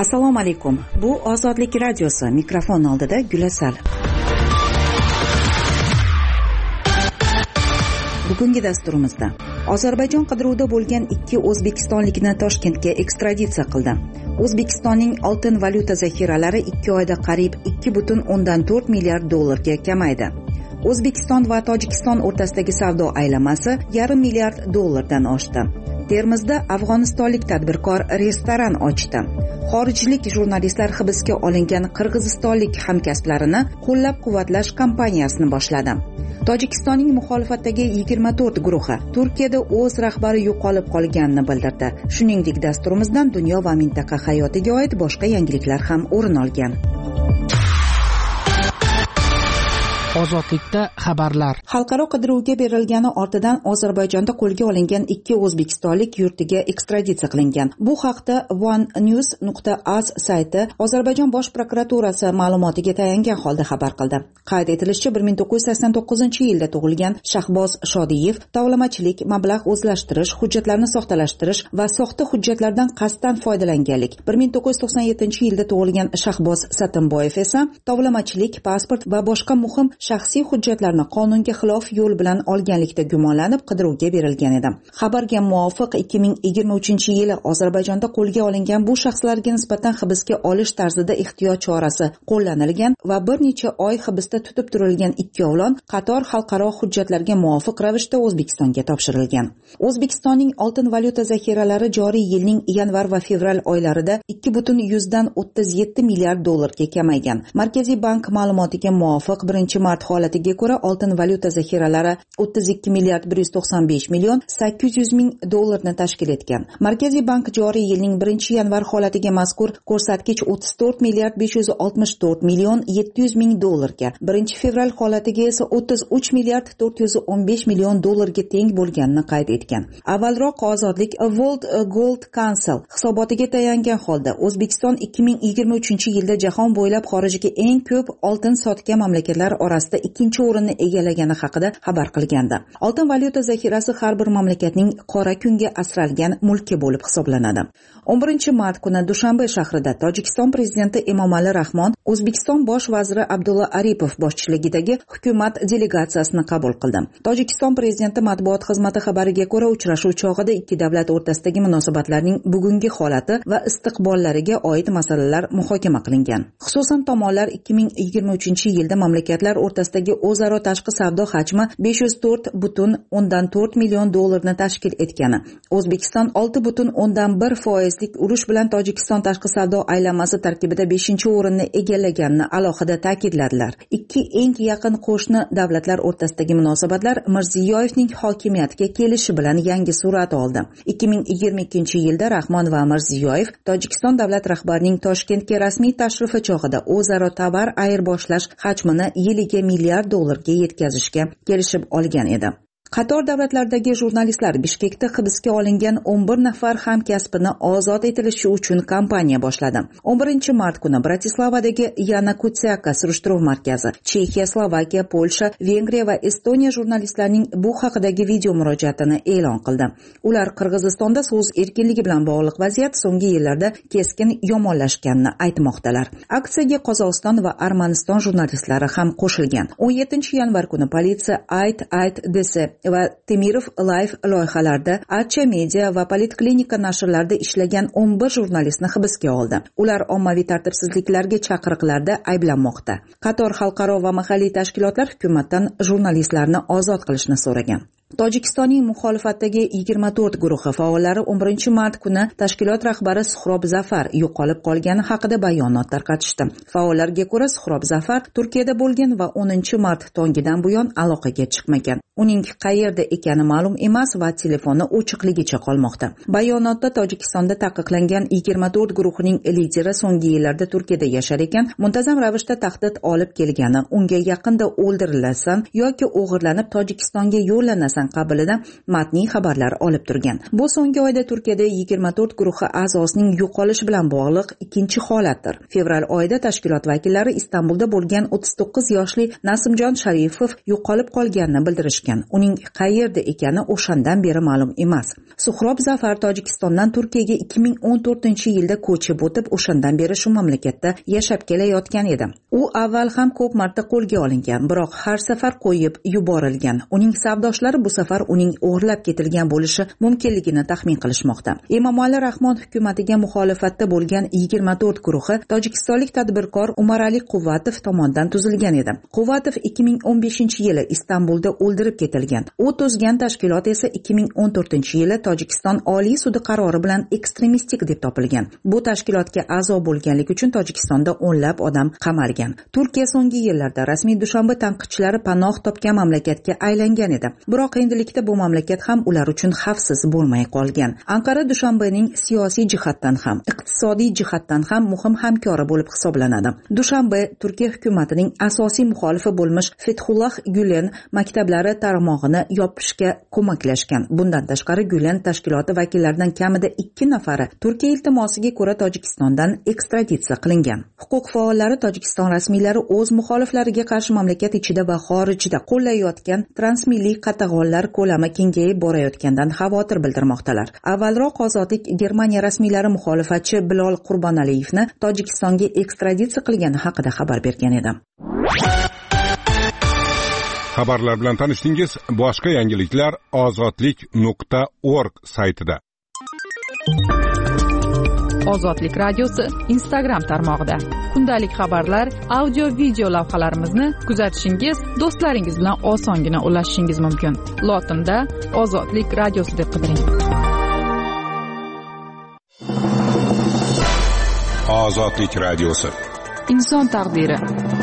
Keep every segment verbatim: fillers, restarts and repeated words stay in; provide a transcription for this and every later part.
Assalomu alaykum. Bu Ozodlik radiosi. Mikrofon oldida Gulasal. Bugungi dasturimizda Ozarbayjon qidiruvda bo'lgan ikki o'zbekistonlikni Toshkentga ekstraditsiya qildi. O'zbekistonning oltin valyuta zaxiralari ikki oyda qariyb ikki butun o'ndan to'rt milliard dollarga kamaydi. O'zbekiston va Tojikiston o'rtasidagi savdo aylanmasi yarim milliard dollardan oshdi. Termizda afg'onistonlik tadbirkor restoran ochdi. Xorijlik jurnalistlar hibsga olingan qirg'izistonlik hamkasblarini qo'llab-quvvatlash kampaniyasini boshladi. Tojikistonning muxolifatdagi yigirma to'rt guruhi Turkiyada o'z rahbari yo'qolib qolganini bildirdi. Shuningdek, dasturimizdan dunyo va mintaqa hayotiga oid boshqa yangiliklar ham o'rin olgan. Ozodlikda xabarlar. Xalqaro qidiruvga berilgani ortidan Ozarbayjonda qo'lga olingan ikki o'zbekistonlik yurtiga ekstraditsiya qilingan. Bu haqda one news nuqta az sayti Ozarbayjon bosh prokuraturasi ma'lumotiga tayangan holda xabar qildi. Qayd etilishicha, bir ming to'qqiz yuz sakson to'qqizinchi yilda tug'ilgan Shahboz Shodiyev tovlamachilik, mablag' o'zlashtirish, hujjatlarni soxtalashtirish va soxta hujjatlardan qasddan foydalanganlik. bir ming to'qqiz yuz to'qson yettinchi yilda tug'ilgan Shahboz Satimboyev esa tovlamachilik, pasport va boshqa muhim shaxsiy hujjatlarni qonunga xilof yo'l bilan olganlikda gumonlanib qidiruvga berilgan edi. Xabarga muvofiq ikki ming yigirma uchinchi yili Ozarbayjonda qo'lga olingan bu shaxslarga nisbatan hibsga olish tarzida ehtiyot chorasi qo'llanilgan va bir necha oy hibsda tutib turilgan ikkovlon qator xalqaro hujjatlarga muvofiq ravishda O'zbekistonga topshirilgan. O'zbekistonning oltin valyuta zaxiralari joriy yilning yanvar va fevral oylarida ikki butun yuzdan o'ttiz yetti milliard dollarga kamaygan. Markaziy bank ma'lumotiga muvofiq birinchi mart holatiga ko'ra oltin valyuta zaxiralari o'ttiz ikki milliard bir yuz to'qson besh million sakkiz yuz ming dollarni tashkil etgan. Markaziy bank joriy yilning birinchi yanvar holatiga mazkur ko'rsatkich o'ttiz to'rt milliard besh yuz oltmish to'rt million yetti yuz ming dollarga, birinchi fevral holatiga esa o'ttiz uch milliard to'rt yuz o'n besh million dollarga teng bo'lganini qayd etgan. Avvalroq Ozodlik World Gold Council hisobotiga tayangan holda O'zbekiston ikki ming yigirma uchinchi yilda jahon bo'ylab xorijga eng ko'p oltin sotgan mamlakatlar orasida ikkinchi o'rinni egallagani haqida xabar qilgandi. Oltin valyuta zaxirasi har bir mamlakatning qora kunga asralgan mulki bo'lib hisoblanadi. o'n birinchi mart kuni Dushanbe shahrida Tojikiston prezidenti Emomali Rahmon O'zbekiston bosh vaziri Abdulla Aripov boshchiligidagi hukumat delegatsiyasini qabul qildi. Tojikiston prezidenti matbuot xizmati xabariga ko'ra, uchrashuv chog'ida ikki davlat o'rtasidagi munosabatlarning bugungi holati va istiqbollariga oid masalalar muhokama qilingan. Xususan, tomonlar ikki ming yigirma uchinchi yilda mamlakatlar o'rtasidagi o'zaro tashqi savdo hajmi besh yuz to'rt butun o'ndan to'rt million dollarni tashkil etgani, O'zbekiston olti butun o'ndan bir foizlik urush bilan Tojikiston tashqi savdo aylanmasi tarkibida beshinchi o'rinni egallaganini alohida ta'kidladilar. Ikki eng yaqin qo'shni davlatlar o'rtasidagi munosabatlar Mirziyoyevning hokimiyatga kelishi bilan yangi surat oldi. ikki ming yigirma ikkinchi yilda Rahmon va Mirziyoyev Tojikiston davlat rahbarining Toshkentga rasmiy tashrifi chog'ida o'zaro tovar ayirboshlash hajmini yiliga milliard dollarga yetkazishga kelishib olgan edi. Qator davlatlardagi jurnalistlar Bishkekda hibsga olingan o'n bir nafar hamkasbini ozod etilishi uchun kampaniya boshladi. o'n birinchi mart kuni Bratislavadagi Yana Kutsiaka surishtiruv markazi Chexiya, Slovakiya, Polsha, Vengriya va Estoniya jurnalistlarining bu haqidagi video murojaatini e'lon qildi. Ular Qirg'izistonda so'z erkinligi bilan bog'liq vaziyat so'nggi yillarda keskin yomonlashganini aytmoqdalar. Aksiyaga Qozog'iston va Armaniston jurnalistlari ham qo'shilgan. o'n yettinchi yanvar kuni politsiya Ayt Ayt desi va Temirov Live loyihalarida, Archa Media va Politklinika nashrlarida ishlagan o'n bir jurnalistni hibsga oldi. Ular ommaviy tartibsizliklarga chaqiriqlarda ayblanmoqda. Qator xalqaro va mahalliy tashkilotlar hukumatdan jurnalistlarni ozod qilishni so'ragan. Tojikistonning muxolifatdagi yigirma to'rt guruhi faollari o'n birinchi mart kuni tashkilot rahbari Suhrob Zafar yo'qolib qolgani haqida bayonot tarqatishdi. Faollarga ko'ra, Suhrob Zafar Turkiyada bo'lgan va o'ninchi mart tongidan buyon aloqaga chiqmagan. Uning qayerda ekani ma'lum emas va telefoni o'chiqligicha qolmoqda. Bayonotda Tojikistonda taqiqlangan yigirma to'rt guruhining lideri so'nggi yillarda Turkiyada yashar ekan, muntazam ravishda tahdid olib kelgani, unga yaqinda o'ldirilasan yoki o'g'irlanib Tojikistonga yo'llanasan Telegram'dan qabilida matniy xabarlar olib turgan. Bu so'nggi oyda Turkiyada yigirma to'rt guruhi a'zosining yo'qolishi bilan bog'liq ikkinchi holatdir. Fevral oyida tashkilot vakillari Istanbulda bo'lgan o'ttiz to'qqiz yoshli Nasimjon Sharipov yo'qolib qolganini bildirishgan. Uning qayerda ekani o'shandan beri ma'lum emas. Suhrob Zafar Tojikistondan Turkiyaga ikki ming o'n to'rtinchi yilda ko'chib o'tib, o'shandan beri shu mamlakatda yashab kelayotgan edi. U avval ham ko'p marta qo'lga olingan, biroq har safar qo'yib yuborilgan. Uning savdoshlari bu safar uning o'g'irlab ketilgan bo'lishi mumkinligini taxmin qilishmoqda. Emomali Rahmon hukumatiga muxolifatda bo'lgan yigirma to'rt guruhi tojikistonlik tadbirkor Umarali Quvvatov tomonidan tuzilgan edi. Quvvatov ikki ming o'n beshinchi yili Istanbulda o'ldirib ketilgan. U tuzgan tashkilot esa ikki ming o'n to'rtinchi yili Tojikiston Oliy sudi qarori bilan ekstremistik deb topilgan. Bu tashkilotga a'zo bo'lganlik uchun Tojikistonda o'nlab odam qamalgan. Turkiya so'nggi yillarda rasmiy Dushanba tanqidchilari panoh topgan mamlakatga aylangan edi. Biroq endilikda bu mamlakat ham ular uchun xavfsiz bo'lmay qolgan. Anqara Dushanbaning siyosiy jihatdan ham, iqtisodiy jihatdan ham muhim hamkori bo'lib hisoblanadi. Dushanba Turkiya hukumatining asosiy muxolifi bo'lmish Fethullah Gülen maktablari tarmog'ini yopishga ko'maklashgan. Bundan tashqari Gülen tashkiloti vakillaridan kamida ikki nafari Turkiya iltimosiga ko'ra Tojikistondan ekstraditsiya qilingan. Huquq faollari Tojikiston rasmiylari o'z muxoliflariga qarshi mamlakat ichida va xorijda qo'llayotgan transmilliy qatag'onlar ko'lami kengayib borayotgandan xavotir bildirmoqdalar. Avvalroq Ozodlik Germaniya rasmiylari muxolifatchi Bilol Qurbonaliyevni Tojikistonga ekstraditsiya qilgani haqida xabar bergan edi. Xabarlar bilan tanishdingiz. Boshqa yangiliklar ozodlik nuqta org saytida. Ozodlik radiosi Instagram tarmog'ida. Kundalik xabarlar, audio video lavhalarimizni kuzatishingiz, do'stlaringiz bilan osongina ulashishingiz mumkin. Lotinda Ozodlik radiosi deb qidiring. Ozodlik radiosi. Inson taqdiri.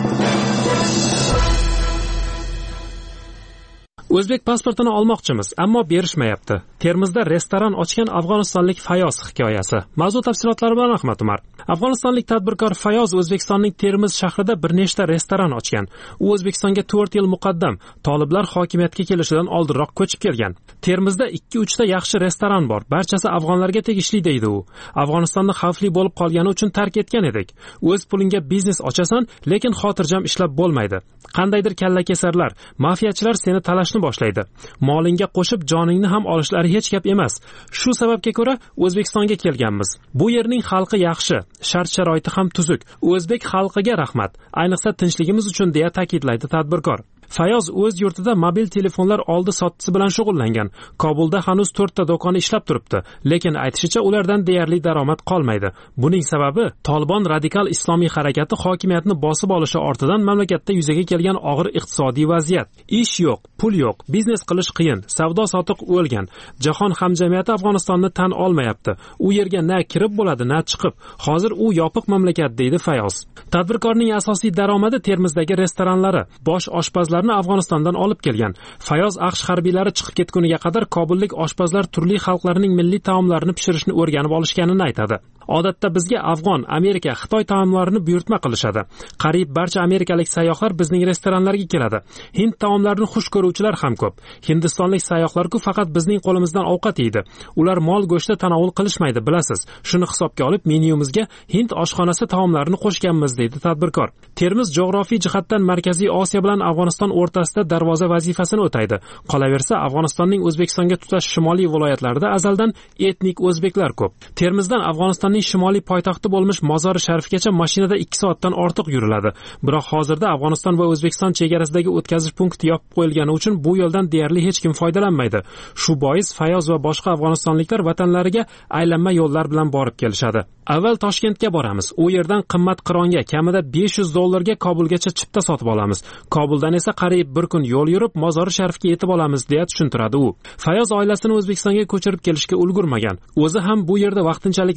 O'zbek pasportini olmoqchimiz, ammo berishmayapti. Termizda restoran ochgan afg'onistonlik Fayoz hikoyasi. Mavzu tafsilotlari bilan Ahmad Umar. Afg'onistonlik tadbirkor Fayoz O'zbekistonning Termiz shahrida bir nechta restoran ochgan. U O'zbekistonga to'rt yil muqaddam toliblar hokimiyatga kelishidan oldinroq ko'chib kelgan. Termizda ikki uchta yaxshi restoran bor. Barchasi afg'onlarga tegishli deydi u. Afg'onistonni xavfli bo'lib qolgani uchun tark etgan edik. O'z pulingga biznes ochasan, lekin xotirjam ishlab bo'lmaydi. Qandaydir kallakesarlar, mafiyachilar seni talashni boshlaydi. Molingga qo'shib joningni ham olishlari hech gap emas. Shu sababga ko'ra O'zbekistonga kelganmiz. Bu yerning xalqi yaxshi, shart-sharoiti ham tuzuk. O'zbek xalqiga rahmat, ayniqsa tinchligimiz uchun deya ta'kidlaydi tadbirkor. Fayoz o'z yurtida mobil telefonlar oldi sottisi bilan shug'ullangan. Kobulda hanuz to'rtta do'koni ishlab turibdi, lekin aytishicha ulardan deyarli daromad qolmaydi. Buning sababi Tolibon radikal islomiy harakati hokimiyatni bosib olishi ortidan mamlakatda yuzaga kelgan og'ir iqtisodiy vaziyat. Ish yo'q, pul yo'q, biznes qilish qiyin, savdo sotiq o'lgan. Jahon hamjamiyati Afg'onistonni tan olmayapti. U yerga na kirib bo'ladi, na chiqib. Hozir u yopiq mamlakat deydi Fayoz. Tadbirkorning asosiy daromadi Termizdagi restoranlari, bosh oshpazlar Afg'onistondan olib kelgan. Fayoz AQSh harbiylari chiqib ketguniga qadar kobullik oshpazlar turli xalqlarning milliy taomlarini pishirishni o'rganib olishganini aytadi. Odatda bizga Afg'on, Amerika, Xitoy taomlarini buyurtma qilishadi. Qariyb barcha amerikalik sayyohlar bizning restoranlarga keladi. Hind taomlarini xush ko'ruvchilar ham ko'p. Hindistonlik sayyohlar-ku faqat bizning qo'limizdan ovqat yeydi. Ular mol go'shti tanovul qilishmaydi, bilasiz. Shuni hisobga olib menyumizga Hind oshxonasi taomlarini qo'shganmiz, deydi tadbirkor. Termiz jag'rofiy jihatdan Markaziy Osiyo bilan Afg'oniston o'rtasida darvoza vazifasini o'taydi. Qolaversa, Afg'onistonning O'zbekistonga tutash shimoliy viloyatlarida azaldan etnik o'zbeklar ko'p. Termizdan Afg'onistonning shimoliy poytaxti bo'lmish Mozori Sharifgacha mashinada ikki soatdan ortiq yuriladi. Biroq hozirda Afg'oniston va O'zbekiston chegarasidagi o'tkazish punkti yopib qo'yilgani uchun bu yo'ldan deyarli hech kim foydalanmaydi. Shu bois Fayoz va boshqa afg'onistonliklar vatanlariga aylanma yo'llar bilan borib kelishadi. Avval Toshkentga boramiz. U yerdan qimmat qironga kamida besh yuz dollarga Kobulgacha chipta sotib olamiz. Kobuldan esa qariyb bir kun yo'l yurib Mozori Sharifga yetib olamiz, deya tushuntiradi u. Fayoz oilasini O'zbekistonga ko'chirib kelishga ulgurmagan. O'zi ham bu yerda vaqtinchalik viza bilan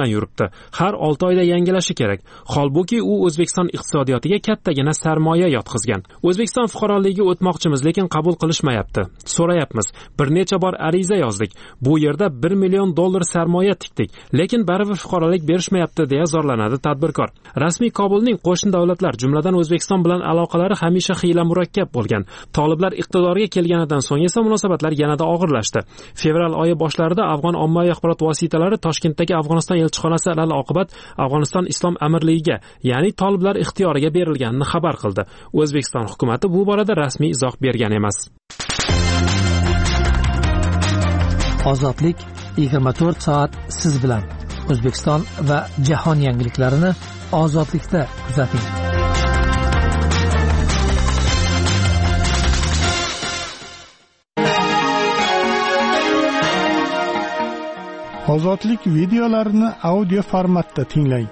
bilan yuribdi. Har olti oyda yangilashi kerak. Holbuki u O'zbekiston iqtisodiyotiga kattagina sarmoya yotqizgan. O'zbekiston fuqaroligiga o'tmoqchimiz, lekin qabul qilishmayapti. So'rayapmiz. Bir necha bor ariza yozdik. Bu yerda bir million dollar sarmoya tikdik, lekin baribir fuqarolik berishmayapti deya zorlanadi tadbirkor. Rasmiy Kobulning qo'shni davlatlar, jumladan O'zbekiston bilan aloqalari hamisha xiyla murakkab bo'lgan. Toliblar iqtidorga kelganidan so'ng esa munosabatlar yanada og'irlashdi. Fevral oyi boshlarida afg'on ommaviy axborot vositalari Toshkentdagi Afg'oniston elchixonasi alal oqibat Afg'oniston Islom Amirligiga, ya'ni toliblar ixtiyoriga berilganini xabar qildi. O'zbekiston hukumatı bu borada rasmiy izoh bergan emas. Ozodlik yigirma to'rt soat siz bilan. O'zbekiston va jahon yangiliklarini ozodlikda kuzating. Ozodlik videolarini audio formatda tinglang.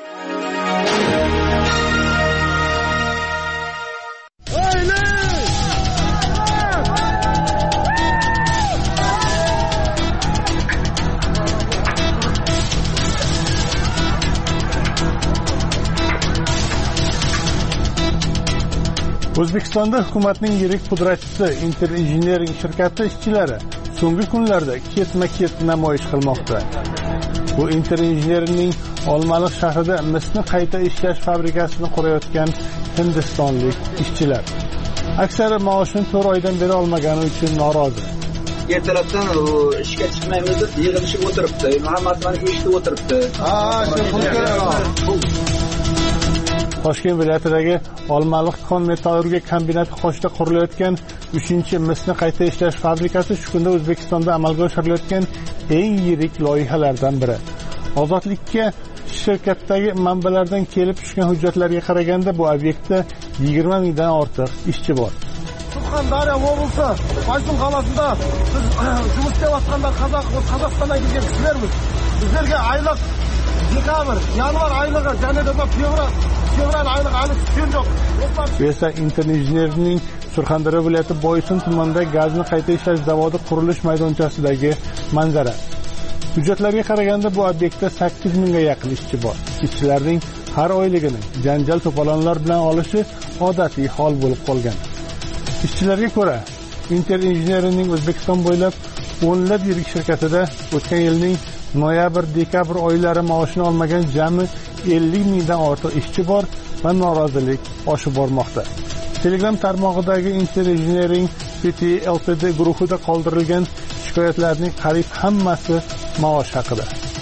O'zbekistonda hukumatning yirik pudratchisi Inter Engineering shirkati ishchilari so'nggi kunlarda ketma-ket namoyish qilmoqda. Bu Inter Engineeringning Olmaliq shahrida misni qayta ishlash fabrikasini qurayotgan hindistonlik ishchilar. Aksari maoshini to'rt oydan beri olmagani uchun norozi. Ertalabdan ishga chiqmaymiz deb yig'ilishib o'tiribdi. Muhammad mani eshitib o'tiribdi. Ha, shu pul kerak. Toshkent viloyatidagi Olmaliq kon metallurgiya kombinati qoshida qurilayotgan uchinchi misni qayta ishlash fabrikasi shu kunda O'zbekistonda amalga oshirilayotgan eng yirik loyihalardan biri. Ozodlikka shirkatdagi manbalardan kelib tushgan hujjatlarga qaraganda bu obyektda yigirma mingdan ortiq ishchi bor. Surxondaryo облысы Baysun qalasida biz жұмыс істеп жатқанда Қазақстаннан kelgan kishilarmiz. Bizlarga oylik dekabr, yanvar oyligi, yana da fevral fevral oyligi hali tushgan yo'q. Esa Inter Engineeringning Surxondaryo viloyati Boysun tumanidagi gazni qayta ishlash zavodi qurilish maydonchasidagi manzara. Hujjatlarga qaraganda bu obyektda sakkiz mingga yaqin ishchi bor. Ishchilarning har oyligini janjal to'polonlar bilan olishi odatiy hol bo'lib qolgan. Ishchilarga ko'ra, Inter Engineeringning O'zbekiston bo'ylab o'nlab yirik shirkatida o'tgan yilning noyabr-dekabr oylari maoshini olmagan jami ellik mingdan ortiq ishchi bor va norozilik oshib bormoqda. Telegram tarmog'idagi Inter Engineering P T L T D guruhida qoldirilgan shikoyatlarning qariyb hammasi maosh haqida.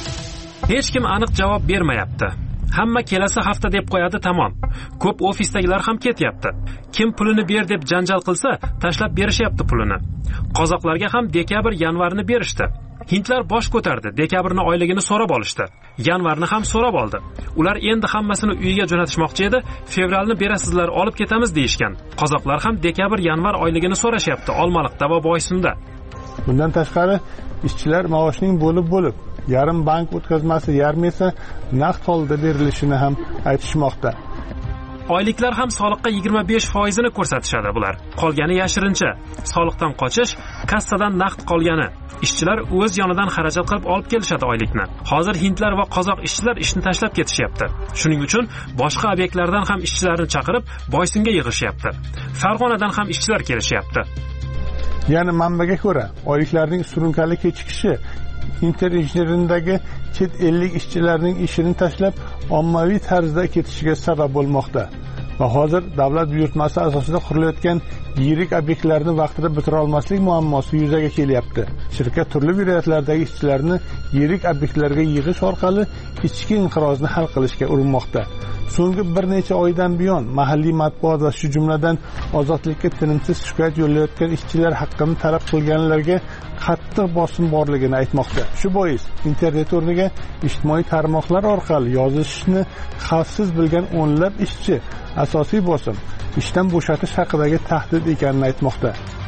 Hech kim aniq javob bermayapti. Hamma kelasi hafta deb qo'yadi, tamom. Ko'p ofisdagilar ham ketyapti. Kim pulini ber deb janjal qilsa, tashlab berishyapti pulini. Qozoqlarga ham dekabr, yanvarni berishdi. Hindlar bosh ko'tardi, dekabrni oyligini so'rab olishdi. Yanvarni ham so'rab oldi. Ular endi hammasini uyiga jo'natishmoqchi edi. Fevralni berasizlar, olib ketamiz deyishgan. Qozoqlar ham dekabr, yanvar oyligini so'rashyapti Olmaliqda va Boysunda. Bundan tashqari, ishchilar maoshning bo'lib-bo'lib, yarim bank o'tkazmasi, yarmi esa naqd holda berilishini ham aytishmoqda. Oyliklar ham soliqqa yigirma besh foiz ni ko'rsatishadi bular. Qolgani yashirincha. Soliqdan qochish, kassadan naqd qolgani. Ishchilar o'z yonidan xarajat qilib olib kelishadi oylikni. Hozir hindlar va qozoq ishchilar ishni tashlab ketishyapti. Shuning uchun boshqa obyektlardan ham ishchilarni chaqirib Boysunga yig'ishyapti. Farg'onadan ham ishchilar kelishyapti. Ya'ni manbaga ko'ra, oyliklarning surunkali kechikishi Inter Engineeringdagi chet ellik ishchilarning ishini tashlab ommaviy tarzda ketishiga sabab bo'lmoqda. Va hozir davlat buyurtmasi asosida qurilayotgan yirik obyektlarni vaqtida bitira olmaslik muammosi yuzaga kelyapti. Shirkat turli viloyatlardagi ishchilarni yirik obyektlarga yig'ish orqali ichki inqirozni hal qilishga urinmoqda. So'nggi bir necha oydan buyon mahalliy matbuot va shu jumladan ozodlikka tinimsiz shikoyat yo'llayotgan ishchilar haqqini talab qilganlarga qattiq bosim borligini aytmoqda. Shu bois internet o'rniga ijtimoiy tarmoqlar orqali yozishni xavfsiz bilgan o'nlab ishchi asosiy bosim ishdan bo'shatish haqidagi tahdid ekanini aytmoqda.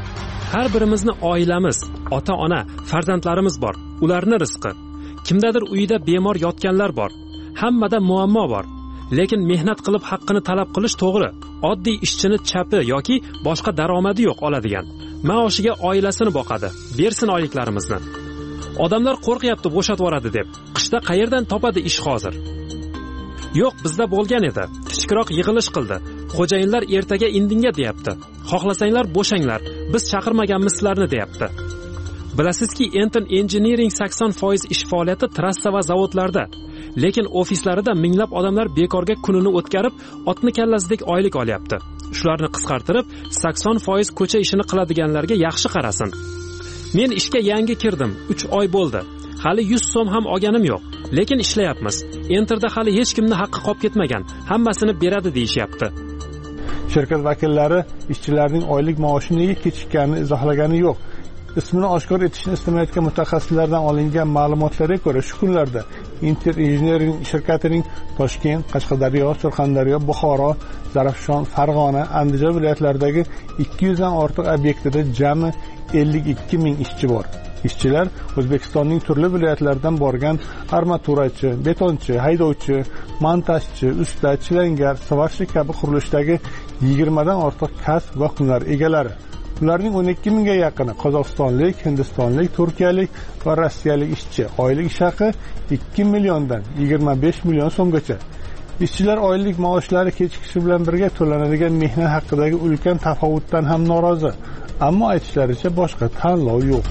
Har birimizni oilamiz, ota-ona, farzandlarimiz bor. Ularning rizqi. Kimdadir uyida bemor yotganlar bor. Hammada muammo bor. Lekin mehnat qilib haqqini talab qilish to'g'ri. Oddiy ishchini chapi yoki boshqa daromadi yo'q oladigan. Maoshiga oilasini boqadi. Bersin oyliklarimizni. odamlar qo'rqyapti bo'shatib yuboradi deb. Qishda qayerdan topadi ish hozir? Yo'q, bizda bo'lgan edi. Kichikroq yig'ilish qildi. Xo'jayinlar ertaga indinga deyapti. Xohlasanglar bo'shanglar. Biz chaqirmaganmiz sizlarni deyapti. Bilasizki, Enton Engineering sakson foiz ish faoliyati trassa va zavodlarda. Lekin ofislarida minglab odamlar bekorga kunini o'tkazib, otni kallasidek oylik olyapti. Shularni qisqartirib, sakson foiz ko'cha ishini qiladiganlarga yaxshi qarasin. Men ishga yangi kirdim, uch oy bo'ldi. Hali yuz so'm ham olganim yo'q, lekin ishlayapmiz. Enterda hali hech kimni haqqi qolib ketmagan, hammasini beradi deyishyapti. Shirkat vakillari ishchilarning oylik maoshi nega kechikkanini izohlagani yo'q. Ismini oshkor etishni istamayotgan mutaxassislardan olingan ma'lumotlarga ko'ra, shu kunlarda Inter Engineering shirkatining Toshkent, Qashqadaryo, Surxondaryo, Buxoro, Zarafshon, Farg'ona, Andijon viloyatlaridagi ikki yuz dan ortiq obyektida jami ellik ikki ming ishchi bor. Ishchilar O'zbekistonning turli viloyatlaridan borgan armaturachi, betonchi, haydovchi, montajchi, usta, chilangar, svarshnik kabi qurilishdagi yigirma dan ortiq kasb va hunar egalari. Ularning o'n ikki mingga yaqini Qozog'istonlik, Hindistonlik, Turkiyalik va Rossiyalik ishchi. Oylik ish haqi ikki milliondan yigirma besh million so'mgacha. Ishchilar oylik maoshlari kechikishi bilan birga to'lanadigan mehnat haqidagi ulkan tafovutdan ham norozi. Ammo aytishlaricha boshqa tanlov yo'q.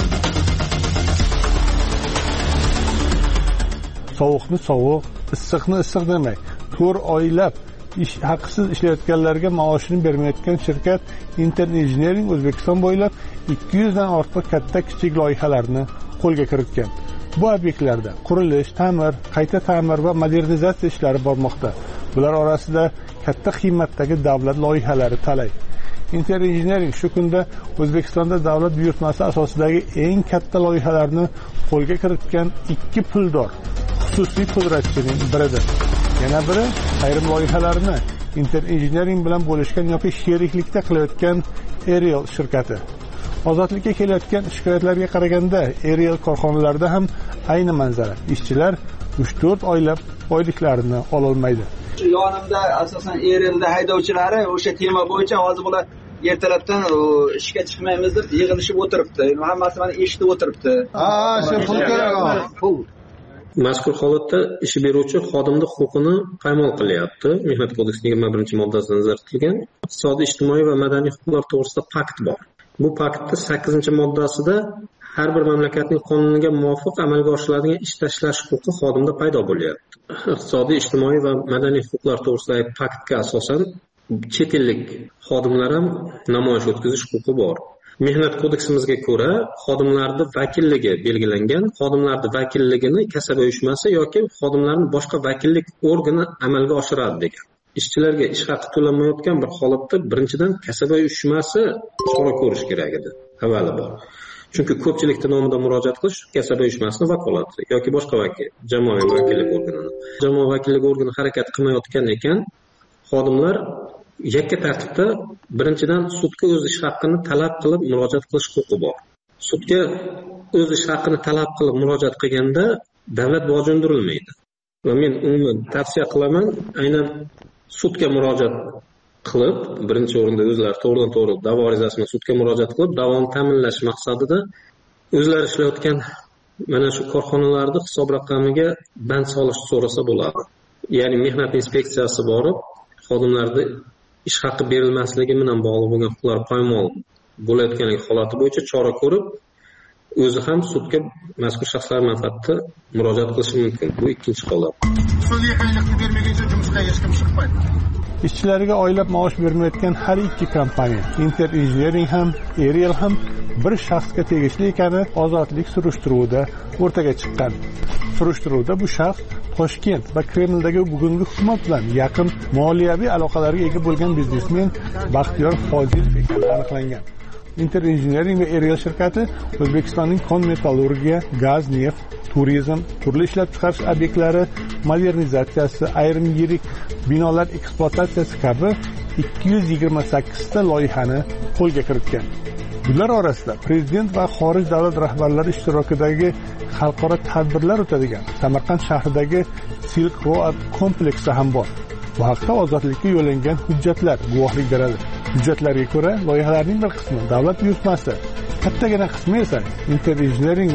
Sovuqni sovuq, issiqni issiq demay, to'rt oylab ish haqsiz ishlayotganlarga maoshini bermayotgan shirkat Inter Engineering O'zbekiston bo'ylab ikki yuz dan ortiq katta kichik loyihalarni qo'lga kiritgan. Bu obyektlarda qurilish, ta'mir, qayta ta'mir va modernizatsiya ishlari bormoqda. Bular orasida katta qiymatdagi davlat loyihalari talay. Inter Engineering shu kunda O'zbekistonda davlat buyurtmasi asosidagi eng katta loyihalarni qo'lga kiritgan ikki puldor xususiy pudratchining biridir. Yana biri ayrim loyihalarini Inter Engineering bilan bo'lishgan yoki sheriklikda qilayotgan Ariel shirkati. Ozodlikka kelayotgan shikoyatlarga qaraganda, Ariel korxonalarida ham ayni manzara. Ishchilar uch to'rt oylab oyliklarini ola olmaydi. Yonimda asosan Arielda haydovchilari o'sha tema bo'yicha hozir bular ertalabdan ishga chiqmaymiz deb yig'ilishib o'tiribdi. Hammasi meni eshitib o'tiribdi. Ha, shu pul kerak. Pul. Mazkur holatda ish beruvchi xodimning huquqini paymol qilyapti. Mehnat kodeksining yigirma birinchi moddasida nazarda tutilgan iqtisodiy, ijtimoiy va madaniy huquqlar to'g'risida pakt bor. Bu paktning sakkizinchi moddasida har bir mamlakatning qonuniga muvofiq amalga oshiriladigan ish tashlash huquqi xodimda paydo bo'lyapti. Iqtisodiy, ijtimoiy va madaniy huquqlar to'g'risidagi paktga asosan chet ellik xodimlar ham namoyish o'tkazish huquqi bor. Mehnat kodeksimizga ko'ra xodimlarning vakilligi belgilangan. Xodimlarning vakilligini kasaba uyushmasi yoki xodimlarning boshqa vakillik organi amalga oshiradi degan. Ishchilarga ish haqi to'lanmayotgan bir holatda birinchidan kasaba uyushmasi chora ko'rish kerak edi. Avvalo bor. Chunki ko'pchilikning nomidan murojaat qilish kasaba uyushmasining vakolati yoki boshqa vakil, jamoaviy vakillik organini. Jamoaviy vakillik organi harakat qilmayotgan ekan, xodimlar yakka tartibda birinchidan sudga o'z ish haqqini talab qilib murojaat qilish huquqi bor. Sudga o'z ish haqqini talab qilib murojaat qilganda davlat boji undirilmaydi. Va men umuman tavsiya qilaman, aynan sudga murojaat qilib, birinchi o'rinda o'zlari to'g'ridan to'g'ri da'vo arizasini sudga murojaat qilib, davomini ta'minlash maqsadida o'zlari ishlayotgan mana shu korxonalarda hisob raqamiga band solish so'rasa bo'ladi. Ya'ni mehnat inspeksiyasi borib, xodimlarning ish haqqi berilmasligi bilan bog'liq bo'lgan huquqlar poymol bo'layotganligi holati bo'yicha chora ko'rib, o'zi ham sudga mazkur shaxslar manfaatida murojaat qilishi mumkin. Bu ikkinchi holat. So'zga qayliqni bermaguncha jumishga hech kim chiqmaydi. Ishchilarga oylab maosh bermayotgan har ikki kompaniya, Inter Engineering ham, Ariel ham bir shaxsga tegishli ekani ozodlik surishtiruvida o'rtaga chiqqan. Surishtiruvda bu shaxs Toshkent va Kremldagi bugungi hukumat bilan yaqin moliyaviy aloqalarga ega bo'lgan biznesmen Baxtiyor Fozilov ekani aniqlangan. Inter Engineering va Ariel shirkati O'zbekistonning kon metallurgiya, gaz, neft, turizm, turli ishlab chiqarish obyektlari modernizatsiyasi, ayrim yirik binolar ekspluatatsiyasi kabi ikki yuz yigirma sakkiz ta loyihani qo'lga kiritgan. Bular orasida prezident va xorij davlat rahbarlari ishtirokidagi xalqaro tadbirlar o'tadigan Samarqand shahridagi Silk Road kompleksi ham bor. Bu haqda ozodlikka yo'llangan hujjatlar guvohlik beradi. Hujjatlarga ko'ra, loyihalarning bir qismi davlat buyurtmasi, kattagina qismi esa Inter Engineering va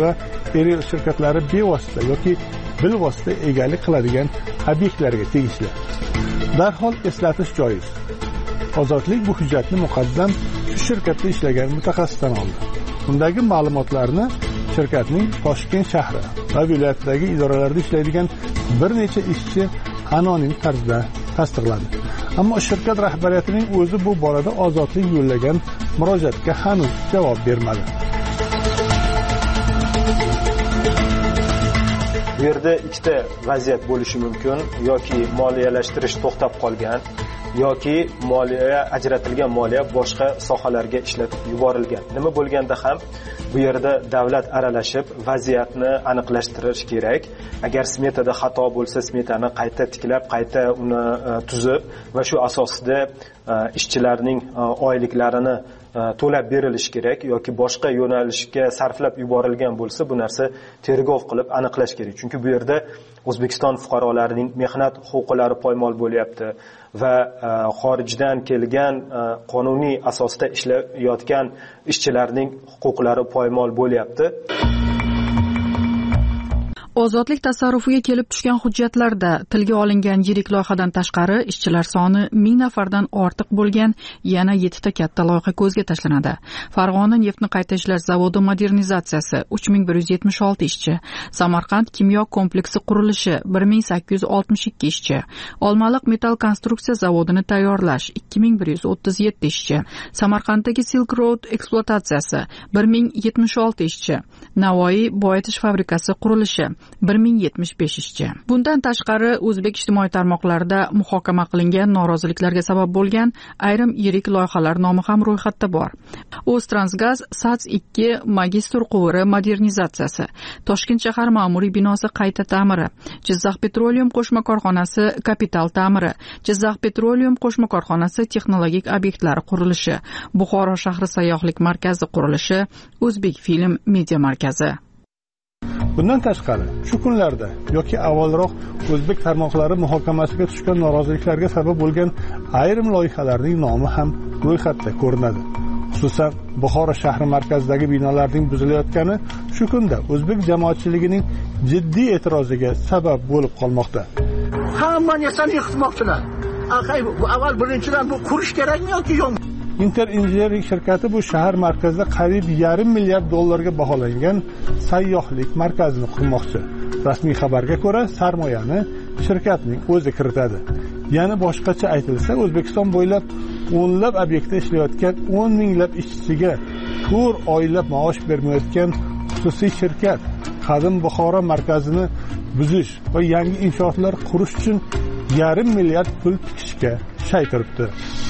Eril shirkatlari bevosita yoki bilvosita egalik qiladigan obyektlarga tegishli. Darhol eslatish joiz. Ozodlik bu hujjatni muqaddam shu shirkatda ishlagan mutaxassisdan oldi. Undagi ma'lumotlarni shirkatning Toshkent shahri va viloyatdagi idoralarda ishlaydigan bir necha ishchi anonim tarzda tasdiqladi. Ammo shirkat rahbariyatining o'zi bu borada ozodlik yo'llagan murojaatga hanuz javob bermadi. Bu yerda ikkita vaziyat bo'lishi mumkin, yoki moliyalashtirish to'xtab qolgan, yoki moliya ajratilgan moliya boshqa sohalarga ishlatib yuborilgan. Nima bo'lganda ham bu yerda davlat aralashib vaziyatni aniqlashtirish kerak. Agar smetada xato bo'lsa, smetani qayta tiklab, qayta uni tuzib va shu asosida ishchilarning oyliklarini to'lab berilishi kerak yoki boshqa yo'nalishga sarflab yuborilgan bo'lsa, bu narsa tergov qilib aniqlash kerak. Chunki bu yerda O'zbekiston fuqarolarining mehnat huquqlari poymol bo'lyapti va xorijdan kelgan qonuniy asosda ishlayotgan ishchilarning huquqlari poymol bo'lyapti. Ozodlik tasarrufiga kelib tushgan hujjatlarda tilga olingan yirik loyihadan tashqari ishchilar soni ming nafardan ortiq bo'lgan yana yettita katta loyiha ko'zga tashlanadi. Farg'ona neftni qayta ishlash zavodi modernizatsiyasi uch ming bir yuz yetmish olti ishchi, Samarqand kimyo kompleksi qurilishi bir ming sakkiz yuz oltmish ikki ishchi, Olmaliq metall konstruksiya zavodini tayyorlash ikki ming bir yuz o'ttiz yetti ishchi, Samarqanddagi Silk Road ekspluatatsiyasi bir ming yetmish olti ishchi, Navoiy boyitish fabrikasi qurilishi bir ming yetmish besh ishchi. Bundan tashqari o'zbek ijtimoiy tarmoqlarida muhokama qilingan noroziliklarga sabab bo'lgan ayrim yirik loyihalar nomi ham ro'yxatda bor. O'ztransgaz SATS ikki magistr quvuri modernizatsiyasi, Toshkent shahar ma'muriy binosi qayta ta'miri, Jizzax Petroleum qo'shma korxonasi kapital ta'miri, Jizzax Petroleum qo'shma korxonasi texnologik obyektlari qurilishi, Buxoro shahri sayyohlik markazi qurilishi, O'zbek film media markazi. Bundan tashqari, shu kunlarda yoki avvalroq o'zbek tarmoqlari muhokamasiga tushgan noroziliklarga sabab bo'lgan ayrim loyihalarning nomi ham ro'yxatda ko'rinadi. Xususan, Buxoro shahri markazidagi binolarning buzilayotgani shu kunda o'zbek jamoatchiligining jiddiy e'tiroziga sabab bo'lib qolmoqda. Hamma narsani yiqitmoqchilar. Aqay, avval birinchidan bu qurish kerakmi yoki yo'qmi? Inter Engineering shirkati bu shahar markazida qariyb yarim milliard dollarga baholangan sayyohlik markazini qurmoqchi. Rasmiy xabarga ko'ra, sarmoyani shirkatning o'zi kiritadi. Ya'ni boshqacha aytilsa, O'zbekiston bo'ylab o'nlab obyektda ishlayotgan o'n minglab ishchiga to'rt oylab maosh bermayotgan xususiy shirkat qadim Buxoro markazini buzish va yangi inshootlar qurish uchun yarim milliard pul tikishga shay turibdi.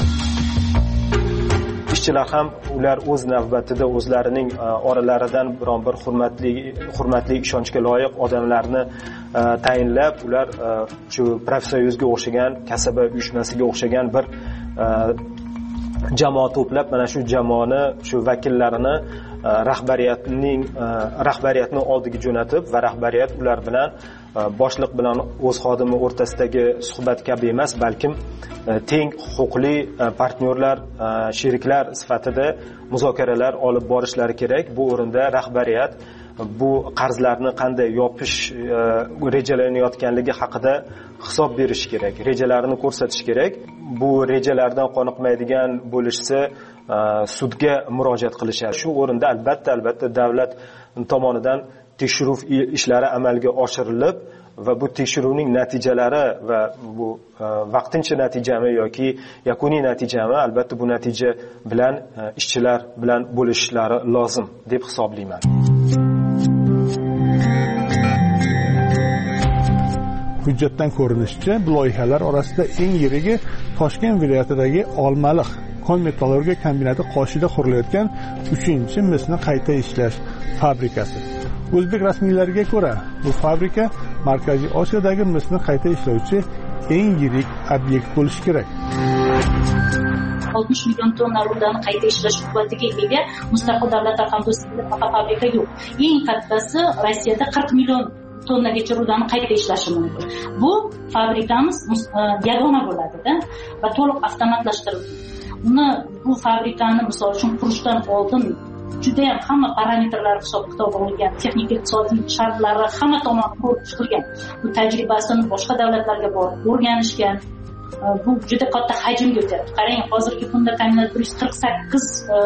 Ishchilar ham ular o'z navbatida o'zlarining oralaridan biron bir hurmatli hurmatli ishonchga loyiq odamlarni tayinlab, ular shu profsoyuzga o'xshagan, kasaba uyushmasiga o'xshagan bir jamoa to'plab, mana shu jamoani, shu vakillarini rahbariyatning rahbariyatni oldiga jo'natib va rahbariyat ular bilan boshliq bilan o'z xodimi o'rtasidagi suhbat kabi emas, balkim teng huquqli partnyorlar, sheriklar sifatida muzokaralar olib borishlari kerak. Bu o'rinda rahbariyat bu qarzlarni qanday yopish rejalanayotganligi haqida hisob berish kerak, rejalarini ko'rsatish kerak. Bu rejalardan qoniqmaydigan bo'lishsa, sudga murojaat qilishadi. Shu o'rinda albatta albatta davlat tomonidan tekshiruv ishlari amalga oshirilib va bu tekshiruvning natijalari va bu vaqtincha natijami yoki yakuniy natijami, albatta bu natija bilan ishchilar bilan bo'lishlari lozim deb hisoblayman. Hujjatdan ko'rinishicha, bu loyihalar orasida eng yirigi Toshkent viloyatidagi Olmaliq kon metallurgiya kombinati qoshida qurilayotgan uchinchi misni qayta ishlash fabrikasi. O'zbek rasmiylariga ko'ra, bu fabrika Markaziy Osiyodagi misni qayta ishlovchi eng yirik obyekt bo'lishi kerak. oltmish million tonna rudani qayta ishlash quvvatiga ega mustaqil davlat hamdo'stligida fabrika yo'q. Eng kattasi Rossiyada qirq million tonnagacha rudani qayta ishlashi mumkin. Bu fabrikamiz yagona bo'ladi-da va to'liq avtomatlashtirilgan. Uni bu fabrikani misol uchun qurishdan oldin judayam hamma parametrlari hisob kitob olingan, texnik iqtisodiy shartlari hamma tomon ko'rib chiqilgan. Bu tajribasini boshqa davlatlarga borib o'rganishgan. Bu juda katta hajmga o'tyapti. Qarang, hozirgi kunda ta'minot bir yuz qirq sakkiz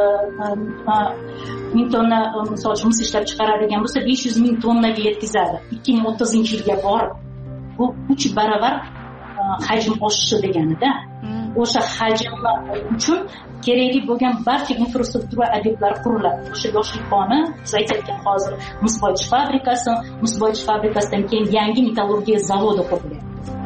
ming tonna misol uchun mis ishlab chiqaradigan bo'lsa, besh yuz ming tonnaga yetkazadi ikki ming o'ttizinchi yilga borib. Bu uch barobar hajm oshishi deganida. O'sha hajmlar uchun kerakli bo'lgan barcha infrastruktura obyektlari quriladi. O'sha yoshlik koni, siz aytayotgan hozir mis boyitish fabrikasi, mis boyitish fabrikasidan keyin yangi metallurgiya zavodi quriladi.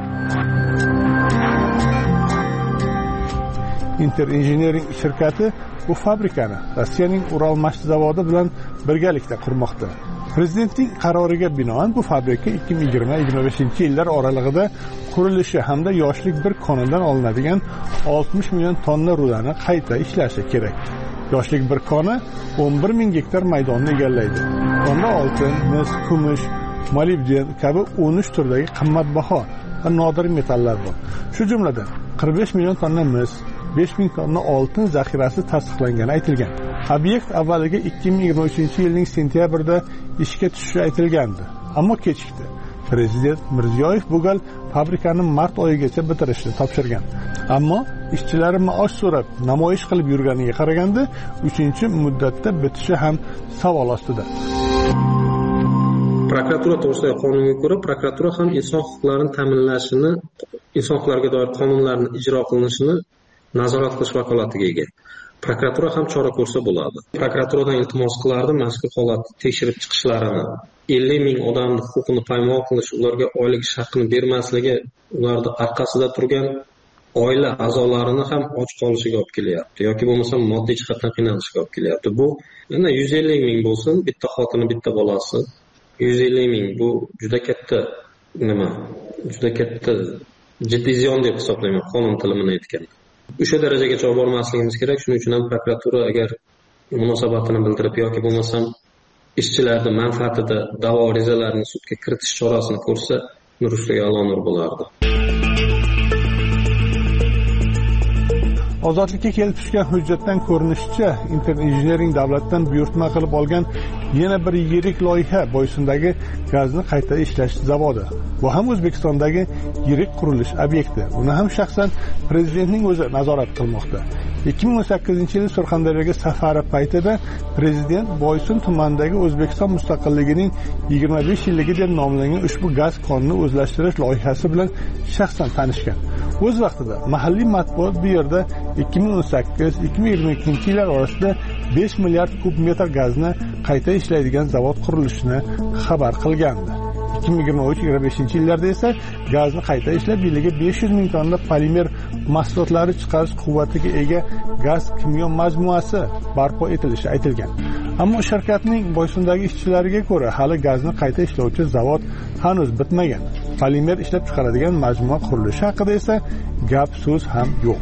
Inter Engineering shirkati bu fabrikani Rossiyaning Uralmashti zavodi bilan birgalikda qurmoqda. Prezidentning qaroriga binoan bu fabrika ikki ming yigirma yigirma beshinchi yillar oralig'ida qurilishi hamda yoshlik bir konidan olinadigan oltmish million tonna rudani qayta ishlashi kerak. Yoshlik bir koni o'n bir ming gektar maydonni egallaydi. Unda oltin, mis, kumush, molibden kabi o'n uch turdagi qimmatbaho va nodir metallar bor. Shu jumladan qirq besh million tonna mis, besh ming tonna oltin zaxirasi tasdiqlangani aytilgan. Obyekt avvaliga ikki ming yigirma uchinchi yilning sentyabrida ishga tushishi aytilgandi, ammo kechikdi. Prezident Mirziyoyev bu gal fabrikani mart oyigacha bitirishni topshirgan. Ammo ishchilari maosh so'rab namoyish qilib yurganiga qaraganda uchinchi muddatda bitishi ham savol ostida. Prokuratura to'g'risidagi qonunga ko'ra, prokuratura ham inson huquqlarini ta'minlashini, inson huquqlariga doir qonunlarning ijro qilinishini nazorat qilish vakolatiga ega. Prokuratura ham chora ko'rsa bo'ladi. Prokuraturadan iltimos qilardi mazkur holatni tekshirib chiqishlarini, ellik ming odamning huquqini poymol qilish, ularga oylik haqini bermasligi, ularning orqasida turgan oila a'zolarini ham och qolishiga olib kelyapti yoki bo'lmasa moddiy jihatdan qiynalishiga olib kelyapti. Bu yana yuz ellik ming bo'lsin, bitta xotini, bitta bolasi, yuz ellik ming bu juda katta nima? Juda katta jiddiy ziyon deb hisoblayman, qonun tilini aytganda. O'sha darajagacha olib bormasligimiz kerak. Shuning uchun ham prokuratura agar munosabatini bildirib yoki bo'lmasam ishchilarning manfaatida da'vo arizalarini sudga kiritish chorasini ko'rsa, nur ustiga alonur bo'lardi. Ozodlikka kelib tushgan hujjatdan ko'rinishicha, Inter Engineering davlatdan buyurtma qilib olgan yana bir yirik loyiha Boysundagi gazni qayta ishlash zavodi. Bu ham O'zbekistondagi yirik qurilish obyekti. Uni ham shaxsan prezidentning o'zi nazorat qilmoqda. ikki ming o'n sakkizinchi yil Surxondaryoga safari paytida prezident Boysund tumanidagi O'zbekiston mustaqilligining yigirma besh yilligi deb nomlangan ushbu gaz konini o'zlashtirish loyihasi bilan shaxsan tanishgan. O'z vaqtida mahalliy matbuot bu yerda ikki ming o'n sakkiz ikki ming yigirma ikkinchi yillar orasida besh milliard kub metr gazni qayta ishlaydigan zavod qurilishini xabar qilgandi. ikki ming yigirma uch yigirma beshinchi yillarda esa gazni qayta ishlab yiliga besh yuz ming tonna polimer mahsulotlari chiqarish quvvatiga ega gaz kimyo majmuasi barpo etilishi aytilgan. Ammo shirkatning Boysundagi ishchilariga ko'ra, hali gazni qayta ishlovchi zavod hanuz bitmagan. Polimer ishlab chiqaradigan majmua qurilishi haqida esa gap so'z ham yo'q.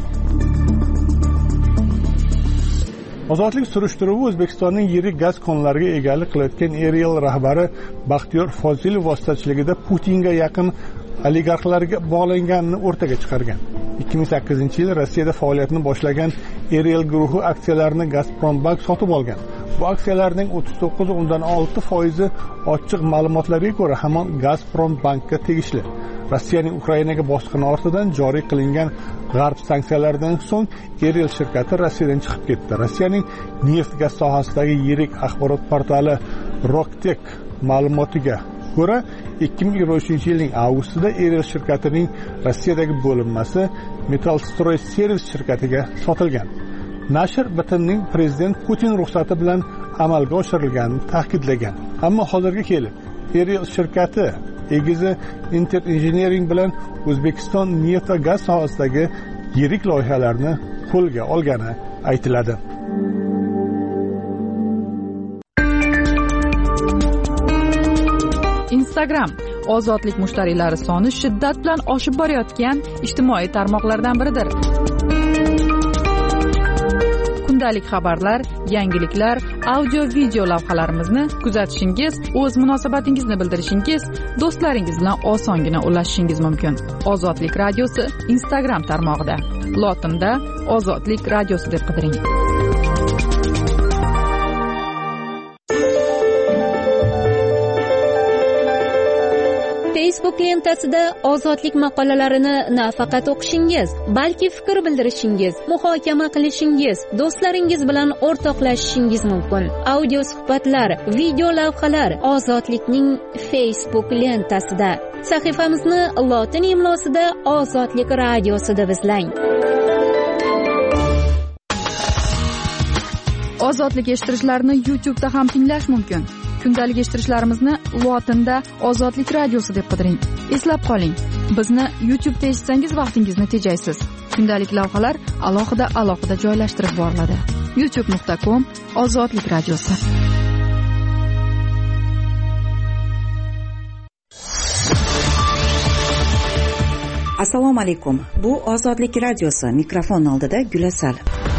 Ozodlik surishtiruvi O'zbekistonning yirik gaz konlariga egalik qilayotgan Erial rahbari Baxtiyor Fozilov vositachiligida Putinga yaqin oligarxlarga bog'langanini o'rtaga chiqargan. ikki ming sakkizinchi yil Rossiyada faoliyatini boshlagan Erial guruhi aksiyalarini Gazprombank sotib olgan. Bu aksiyalarning o'ttiz to'qqiz o'ndan olti foizi ochiq ma'lumotlarga ko'ra hamon Gazprombankka tegishli. Rossiyaning Ukrainaga bosqini ortidan joriy qilingan g'arb sanksiyalaridan so'ng Erial shirkati Rossiyadan chiqib ketdi. Rossiyaning neft-gaz sohasidagi yirik axborot portali Roktek ma'lumotiga ko'ra, ikki ming yigirma uchinchi yilning avgustida Erial shirkatining Rossiyadagi bo'linmasi Metallstroy Servis shirkatiga sotilgan. Nashr bitimning prezident Putin ruxsati bilan amalga oshirilganini ta'kidlagan. Ammo hozirga kelib Erial shirkati egizi Inter Engineering bilan O'zbekiston neft va gaz sohasidagi yirik loyihalarni qo'lga olgani aytiladi. Instagram ozodlik mushtariylari soni shiddat bilan oshib borayotgan ijtimoiy tarmoqlardan biridir. Kundalik xabarlar, yangiliklar, audio video lavhalarimizni kuzatishingiz, o'z munosabatingizni bildirishingiz, do'stlaringiz bilan osongina ulashishingiz mumkin. Ozodlik radiosi Instagram tarmog'ida. Lotinda Ozodlik radiosi deb qidiring. Facebook lentasida ozodlik maqolalarini nafaqat o'qishingiz, balki fikr bildirishingiz, muhokama qilishingiz, do'stlaringiz bilan o'rtoqlashishingiz mumkin. Audio suhbatlar, video lavhalar ozodlikning Facebook lentasida. Sahifamizni lotin imlosida Ozodlik radiosi deb izlang. Ozodlik eshittirishlarni YouTube'da ham tinglash mumkin. Kundalik eshittirishlarimizni lotinda Ozodlik radiosi deb qidiring. Eslab qoling, bizni YouTube'da eshitsangiz vaqtingizni tejaysiz. Kundalik lavhalar alohida alohida joylashtirib boriladi. youtube nuqta com Ozodlik radiosi. Assalomu alaykum. Bu Ozodlik radiosi. Mikrofon oldida Gulasal.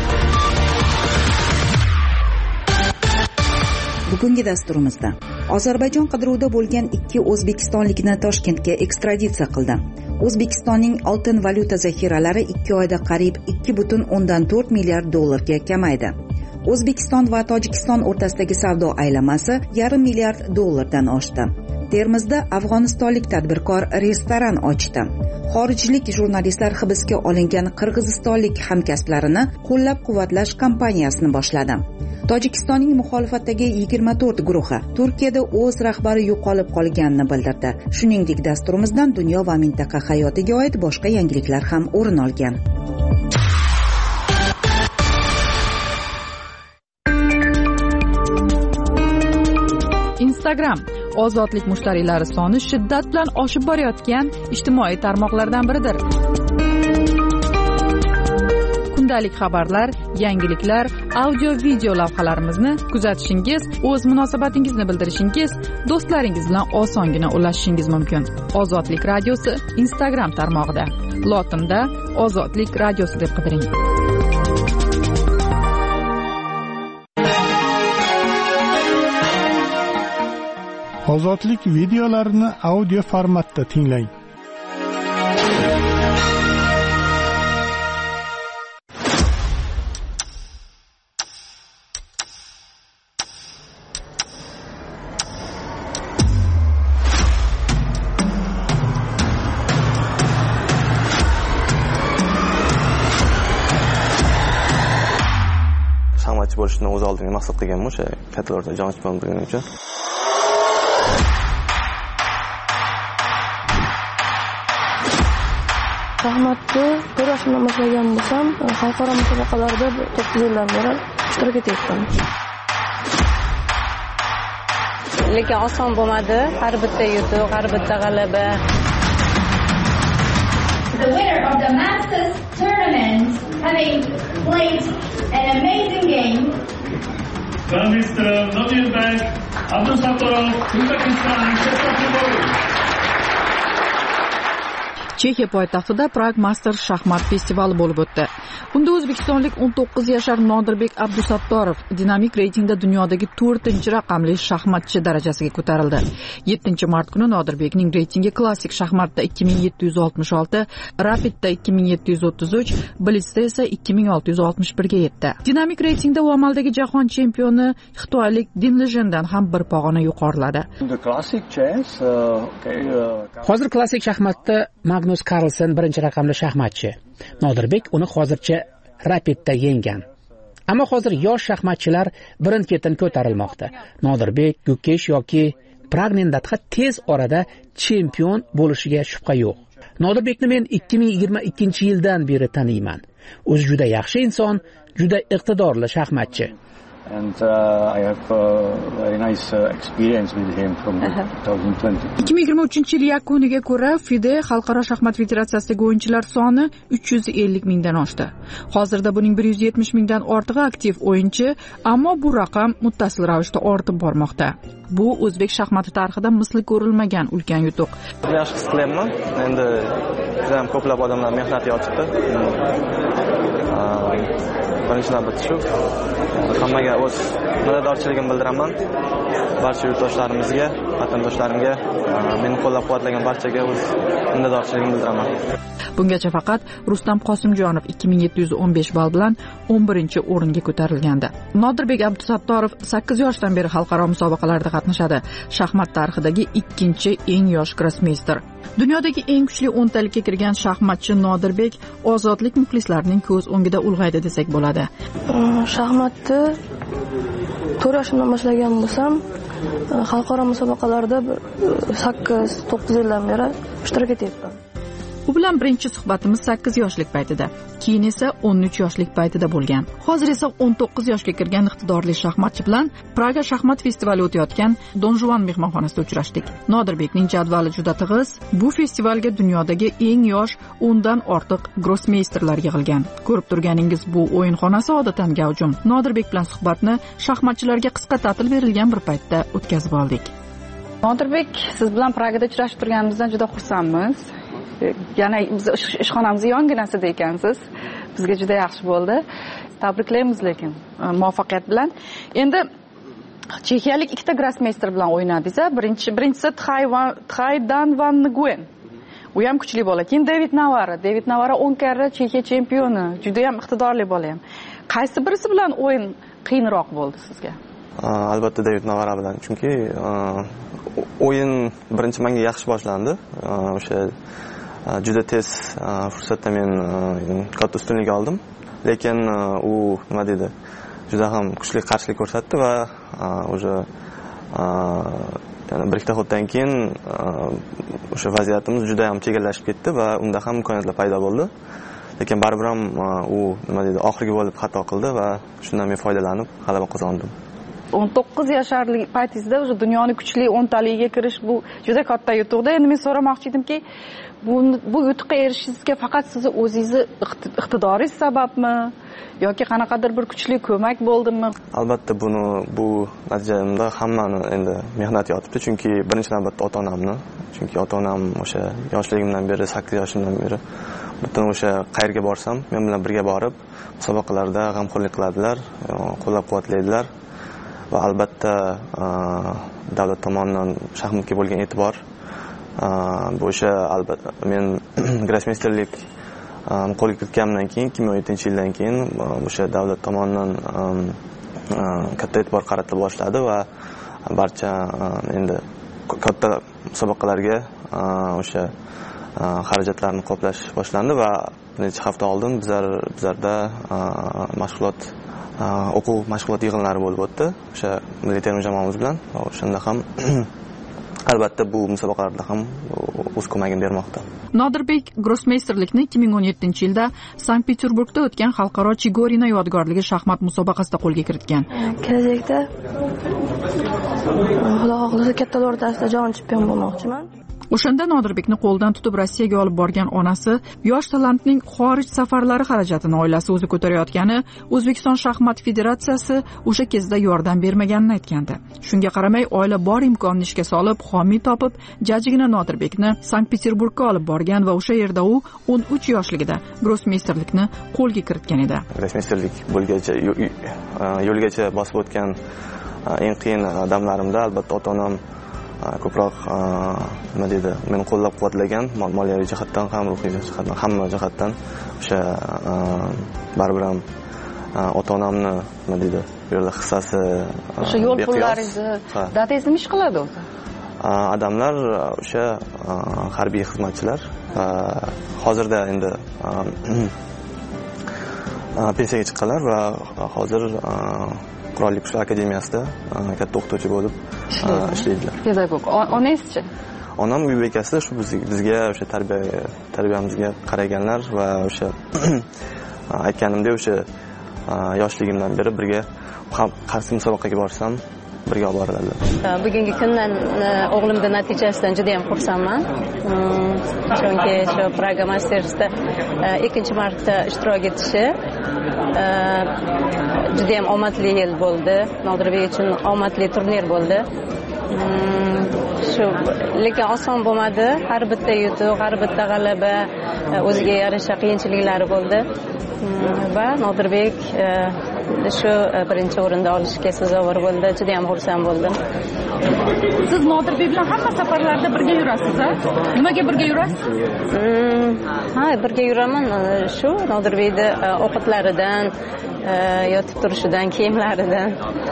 Bugungi dasturimizda Ozarbayjon qidiruvda bo'lgan ikki o'zbekistonlikni Toshkentga ekstraditsiya qildi. O'zbekistonning oltin valyuta zaxiralari ikki oyda qariyb ikki butun o'ndan to'rt milliard dollarga kamaydi. O'zbekiston va Tojikiston o'rtasidagi savdo aylanmasi yarim milliard dollardan oshdi. Termizda afg'onistonlik tadbirkor restoran ochdi. Xorijlik jurnalistlar hibsga olingan qirg'izistonlik hamkasblarini qo'llab-quvvatlash kampaniyasini boshladi. Tojikistonning muxolifatdagi yigirma to'rt guruhi Turkiyada o'z rahbari yo'qolib qolganini bildirdi. Shuningdek, dasturimizdan dunyo va mintaqa hayotiga oid boshqa yangiliklar ham o'rin olgan. Instagram ozodlik mushtariylari soni shiddat bilan oshib borayotgan ijtimoiy tarmoqlardan biridir. Kundalik xabarlar, yangiliklar, audio video lavhalarimizni kuzatishingiz, o'z munosabatingizni bildirishingiz, do'stlaringiz bilan osongina ulashishingiz mumkin. Ozodlik radiosi Instagram tarmog'ida. Lotinda Ozodlik radiosi deb qidiring. Ozodlik videolarini audio formatda tinglang. shaxmatchi bo'lishni o'z oldiga maqsad qilganman, o'sha kattalarda jon chiqarib turganim uchun. Shaxmatni bir yoshimdan boshlagan bo'lsam, xalqaro musobaqalarda to'qqiz yildan beri ishtirok etyapman. Lekin oson bo'lmadi. Har bitta yutuq, har bitta g'alaba. The winner of the Masters tournament, having played an amazing game. From Mister Nobelberg, Abdusattorov, Uzbekistan, Chexiya poytaxtida Prag Masters shaxmat festivali bo'lib o'tdi. Unda o'zbekistonlik o'n to'qqiz yashar Nodirbek Abdusattorov dinamik reytingda dunyodagi to'rtinchi raqamli shaxmatchi darajasiga ko'tarildi. yettinchi mart kuni Nodirbekning reytingi klassik shaxmatda ikki ming yetti yuz oltmish olti, Rapidda ikki ming yetti yuz o'ttiz uch, Blitzda esa ikki ming olti yuz oltmish bir ga yetdi. Dinamik reytingda u amaldagi jahon chempioni xitoylik Din Lijendan ham bir pog'ona yuqoriladi. Hozir klassik shaxmatda Magnus Carlsen birinchi raqamli shaxmatchi. Nodirbek uni hozircha Rapidda yenggan. Ammo hozir yosh shaxmatchilar birin-ketin ko'tarilmoqda. Nodirbek, Gukesh yoki Pragnendatga tez orada chempion bo'lishiga shubha yo'q. Nodirbekni men ikki ming yigirma ikkinchi yildan beri taniyman. O'zi juda yaxshi inson, juda iqtidorli shaxmatchi. And uh, I have a very nice uh, experience with him from twenty twenty. ikki ming yigirma uchinchi yil yakuniga ko'ra FIDE Xalqaro shaxmat federatsiyasidagi o'yinchilar soni uch yuz ellik mingdan oshdi. Hozirda buning bir yuz yetmish mingdan ortig'i aktiv o'yinchi, ammo bu raqam muttasil ravishda ortib bormoqda. Bu o'zbek shaxmati tarixida misli ko'rilmagan ulkan yutuq. Yaxshi his qilyapman. Endi juda ham ko'plab odamlar mehnat yotibdi. Birinchi navbatda shu hammaga o'z minnatdorchiligimni bildiraman barcha yurtdoshlarimizga, vatandoshlarimga, meni qo'llab-quvvatlagan barchaga o'z minnatdorchiligimni bildiraman. Bungacha faqat Rustam Qosimjonov ikki ming yetti yuz o'n besh ball bilan o'n birinchi o'ringa ko'tarilgandi. Nodirbek Abdusattorov sakkiz yoshdan beri xalqaro musobaqalarda qatnashadi. Shaxmat tarixidagi ikkinchi eng yosh grossmeyster. Dunyodagi eng kuchli o'ntalikka kirgan shaxmatchi Nodirbek ozodlik muxlislarining ko'z o'ngida ulg'aydi desak bo'ladi. Shaxmatni to'rt yoshimdan boshlagan bo'lsam, xalqaro musobaqalarda sakkiz to'qqiz yildan beri ishtirok etyapman. U bilan birinchi suhbatimiz sakkiz yoshlik paytida, keyin esa o'n uch yoshlik paytida bo'lgan. Hozir esa o'n to'qqiz yoshga kirgan iqtidorli shaxmatchi bilan Praga shaxmat festivali o'tayotgan Don Juan mehmonxonasida uchrashdik. Nodirbekning jadvali juda tig'iz. Bu festivalga dunyodagi eng yosh o'ndan ortiq grossmeysterlar yig'ilgan. Ko'rib turganingiz bu o'yinxonasi odatan gavjum. Nodirbek bilan suhbatni shaxmatchilarga qisqa ta'til berilgan bir paytda o'tkazib oldik. Nodirbek, siz bilan Pragada uchrashib turganimizdan juda xursandmiz. Yana biz ishxonamizni yonginasida ekansiz. Bizga juda yaxshi bo'ldi. Tabriklaymiz lekin muvaffaqiyat bilan. Endi chexiyalik ikkita grossmeyster bilan o'ynadingiz. Birinchi birinchisi Txaydan van Nguyen. U ham kuchli bola. Keyin David Navara. David Navara o'n karra Chexiya chempioni. Juda ham iqtidorli bola ham. Qaysi birisi bilan o'yin qiyinroq bo'ldi sizga? Albatta David Navara bilan, chunki o'yin birinchi menga yaxshi boshlandi. O'sha juda tez fursatda men katta ustunlik oldim, lekin u nima deydi, juda ham kuchli qarshilik ko'rsatdi va o'sha yana bir ikkita xotdan keyin o'sha vaziyatimiz juda ham chegallashib ketdi va unda ham imkoniyatlar paydo bo'ldi. Lekin baribir ham u nima deydi, oxirgi bo'lib xato qildi va shundan men foydalanib g'alaba qozondim. o'n to'qqiz yoshlik paytingizda o'sha dunyoning kuchli o'ntaligiga kirish bu juda katta yutuqda. Endi men so'ramoqchi edimki, bu bu yutuqqa erishishingizga faqat sizni o'zingizni iqtidoringiz sababmi yoki qanaqadir bir kuchli ko'mak bo'ldimi? Albatta buni bu natijamda hammani endi mehnat yotibdi, chunki birinchi navbatda ota-onamni, chunki ota-onam o'sha yoshligimdan beri, sakkiz yoshimdan beri butun o'sha qayerga borsam men bilan birga borib musobaqalarda g'amxo'rlik qiladilar, qo'llab-quvvatlaydilar. Va albatta davlat tomonidan shaxmatga bo'lgan e'tibor bu o'sha albatta men grossmeysterlik qo'lga kiritganimdan keyin ikki ming o'n yettinchi yildan keyin o'sha davlat tomonidan katta e'tibor qaratila boshladi va barcha endi katta musobaqalarga o'sha xarajatlarni qoplash boshlandi va bir necha hafta oldin bizlar bizlarda mashg'ulot o'quv mashg'ulot yig'inlari bo'lib o'tdi o'sha milliy terma jamoamiz bilan. O'shanda ham albatta bu musobaqalarda ham o'z ko'magini bermoqda. Nodirbek grossmeysterlikni ikki ming o'n yettinchi yilda Sankt-Peterburgda o'tgan xalqaro Chigorina yodgorligi shaxmat musobaqasida qo'lga kiritgan. Kelajakda Xudo xohlasa kattalar o'rtasida jahon chempion bo'lmoqchiman. O'shanda Nodirbekni qo'ldan tutib Rossiyaga olib borgan onasi yosh talantning xorij safarlari xarajatini oilasi o'zi ko'tarayotgani O'zbekiston shaxmat federatsiyasi o'sha kezda yordam bermaganini aytgandi. Shunga qaramay oila bor imkonni ishga solib, homiy topib, jajjigina Nodirbekni Sankt-Peterburgga olib borgan va o'sha yerda u o'n uch yoshligida grossmeysterlikni qo'lga kiritgan edi. Grossmeysterlik bo'lgacha yo'lgacha bosib o'tgan eng qiyin damlarimda albatta ota-onam ko'proq nima deydi, meni qo'llab-quvvatlagan, moliyaviy jihatdan ham, ruhiy jihatdan, hamma jihatdan o'sha baribir ham ota-onamni nima deydi, bu yerda hissasi o'sha yo'l pullaringizni dadangiz nima ish qiladi o'zi? Odamlar o'sha harbiy xizmatchilar hozirda endi pensiyaga chiqqanlar va hozir Qurolli Kuchlar akademiyasida katta o'qituvchi bo'lib ishlaydilar. Pedagog. Onangizchi? Onam uy bekasida shu bizga o'sha tarbiya tarbiyamizga qaraganlar va o'sha aytganimdek o'sha yoshligimdan beri birga qaysi musobaqaga borsam birga olib boradilar. Bugungi kundan o'g'limning natijasidan juda ham xursandman. Chunki shu Praga Masters'da ikkinchi marta ishtirok etishi juda ham omadli yil bo'ldi. Nodirbek uchun omadli turnir bo'ldi. Shu lekin oson bo'lmadi. Har bitta yutuq, har bitta g'alaba o'ziga yarasha qiyinchiliklari bo'ldi. Va Nodirbek shu birinchi o'rinda olishga sazovor bo'ldi. Juda ham xursand bo'ldim. Siz Nodirbek bilan hamma safarlarda birga yurasiz, a? Nimaga birga yurasiz? Ha, birga yuraman. Shu Nodirbekni ovqatlaridan, yotib turishidan, kiyimlaridan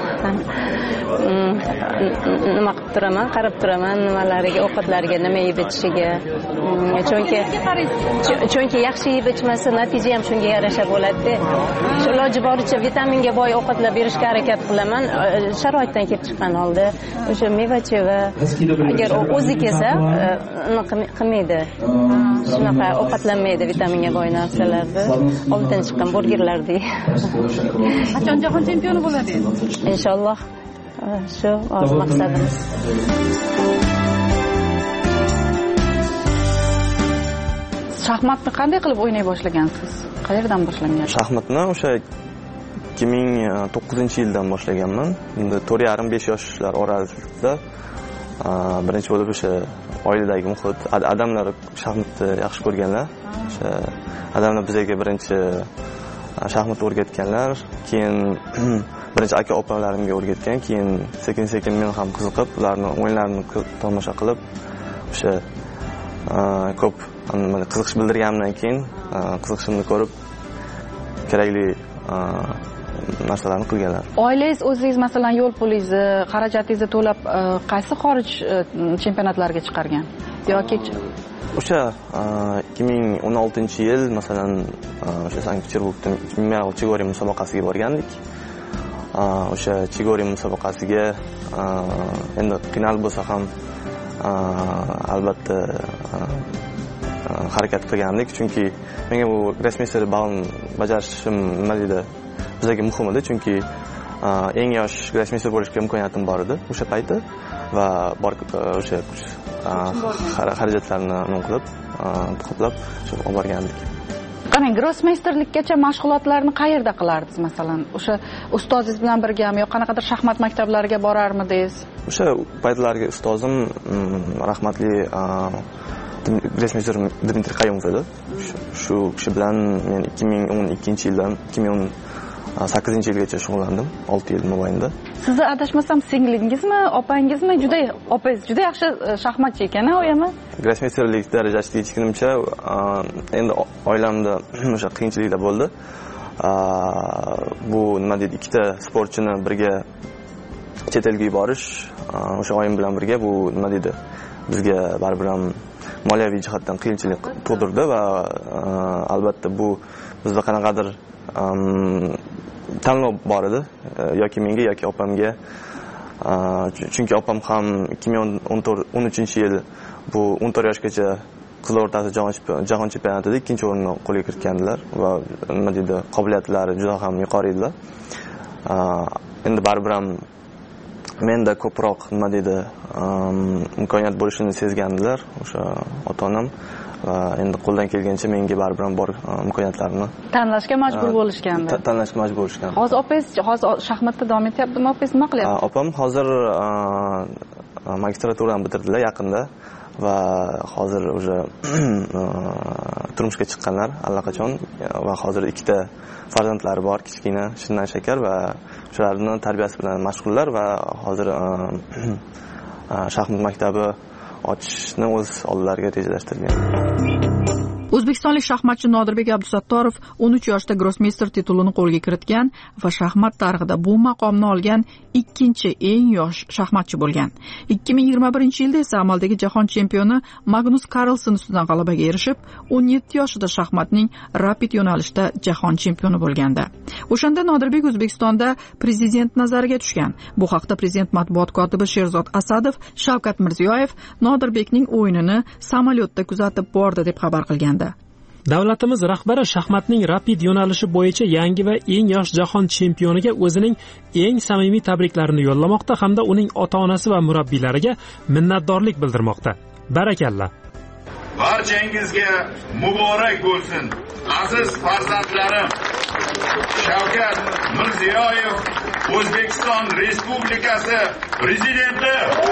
nima qilib turaman, qarab turaman, nimalariga, ovqatlariga, nima yeb ichishiga. Chunki chunki yaxshi yeb ichmasa, natija ham shunga yarasha bo'ladi. Iloji boricha vitaminga boy ovqatlar berishga harakat qilaman. Sharoitdan kelib chiqqan holda o'sha meva-cheva agar o'zi kelsa, qilmaydi. Shunaqa ovqatlanmaydi vitaminga boy narsalarni. Oldidan chiqqan burgerlarni. Qachon jahon chempioni bo'ladi? Inshaalloh. Shu o'z maqsadimiz. Shaxmatni qanday qilib o'ynay boshlagansiz? Qayerdan boshlangan? Shaxmatni o'sha ikki ming to'qqizinchi yildan boshlaganman. Endi to'rt yarim besh yoshlar orasida birinchi bo'lib o'sha oiladagi muhit, odamlar shaxmatni yaxshi ko'rganlar. O'sha odamlar bizga birinchi shaxmat o'rgatganlar, keyin birinchi aka opalarimga o'rgatgan, keyin sekin sekin men ham qiziqib, ularning o'yinlarini tomosha qilib, o'sha ko'p qiziqish bildirganimdan keyin qiziqishimni ko'rib kerakli narsalarni qilganlar. Oilangiz o'zingiz masalan yo'l pulingizni, xarajatingizni to'lab qaysi xorij chempionatlariga chiqargan yoki o'sha ikki ming o'n oltinchi yil masalan o'sha Sankt-Peterburgda Chigori musobaqasiga borgandik. O'sha Chigori musobaqasiga endi qiynal bo'lsa ham albatta harakat qilgandik, chunki menga bu grossmeyster balon bajarishim nima deydi bizga muhim edi, chunki eng yosh grossmeyster bo'lishga imkoniyatim bor edi o'sha payti va bor o'sha xarajatlarni nima qilib to'plab shu olib borgandik. Qani grossmeysterlikgacha mashg'ulotlarni qayerda qilardingiz masalan? O'sha ustozingiz bilan birgami yo qanaqadir shaxmat maktablariga borarmidingiz? O'sha paytlarga ustozim rahmatli grossmeyster Dmitriy Qayumov edi. Shu kishi bilan men ikki ming o'n ikkinchi yildan ikki ming o'n sakkizinchi yilgacha shug'ullandim, olti yil mobaynida. Sizni adashmasam singlingizmi, opangizmi? Juda opangiz juda yaxshi shaxmatchi ekan, o'yami? Grossmeysterlik darajasida yetishgunimcha endi oilamda o'sha qiyinchiliklar bo'ldi. Bu nima deydi, ikkita sportchini birga chet elga yuborish, o'sha oyim bilan birga bu nima deydi, bizga baribir ham moliyaviy jihatdan qiyinchilik tug'dirdi va albatta bu bizda qanaqadir tanlov bor edi, yoki menga yoki opamga, chunki opam ham ikki ming o'n uchinchi yil bu o'n to'rt yoshgacha qizlar o'rtasida jahon chempionatida ikkinchi o'rinni qo'lga kiritgandilar va nima deydi, qobiliyatlari juda ham yuqori edilar. Endi baribir ham menda ko'proq nima deydi, imkoniyat bo'lishini sezgandilar o'sha ota-onam va endi qo'ldan kelgancha menga baribir ham bor imkoniyatlarni tanlashga majbur bo'lishgandi. Tanlashga majbur bo'lishgan. Hozir opangiz hozir shaxmatda davom etyaptimi? Opangiz nima qilyapti? Opam hozir magistraturani bitirdilar yaqinda va hozir o'sha turmushga chiqqanlar allaqachon va hozir ikkita farzandlari bor, kichkina Shindan Shakar va shularni tarbiyasi bilan mashg'ullar va hozir shaxmat maktabi ochishni o'z oldilariga rejalashtirgan. O'zbekistonlik shaxmatchi Nodirbek Abdusattorov o'n uch yoshda grossmeyster titulini qo'lga kiritgan va shaxmat tarixida bu maqomni olgan ikkinchi eng yosh shaxmatchi bo'lgan. ikki ming yigirma birinchi yilda esa amaldagi jahon chempioni Magnus Carlsen ustidan g'alabaga erishib, o'n yetti yoshida shaxmatning rapid yo'nalishda jahon chempioni bo'lgandi. O'shanda Nodirbek O'zbekistonda prezident nazariga tushgan. Bu haqda prezident matbuot kotibi Sherzod Asadov Shavkat Mirziyoyev Nodirbekning o'yinini samolyotda kuzatib bordi deb xabar qilgandi. Davlatimiz rahbari shaxmatning rapid yo'nalishi bo'yicha yangi va eng yosh jahon chempioniga o'zining eng samimiy tabriklarini yo'llamoqda hamda uning ota-onasi va murabbiylariga minnatdorlik bildirmoqda. Barakalla. Barchangizga muborak bo'lsin. Aziz farzandlarim, Shavkat Mirziyoyev O'zbekiston Respublikasi prezidenti.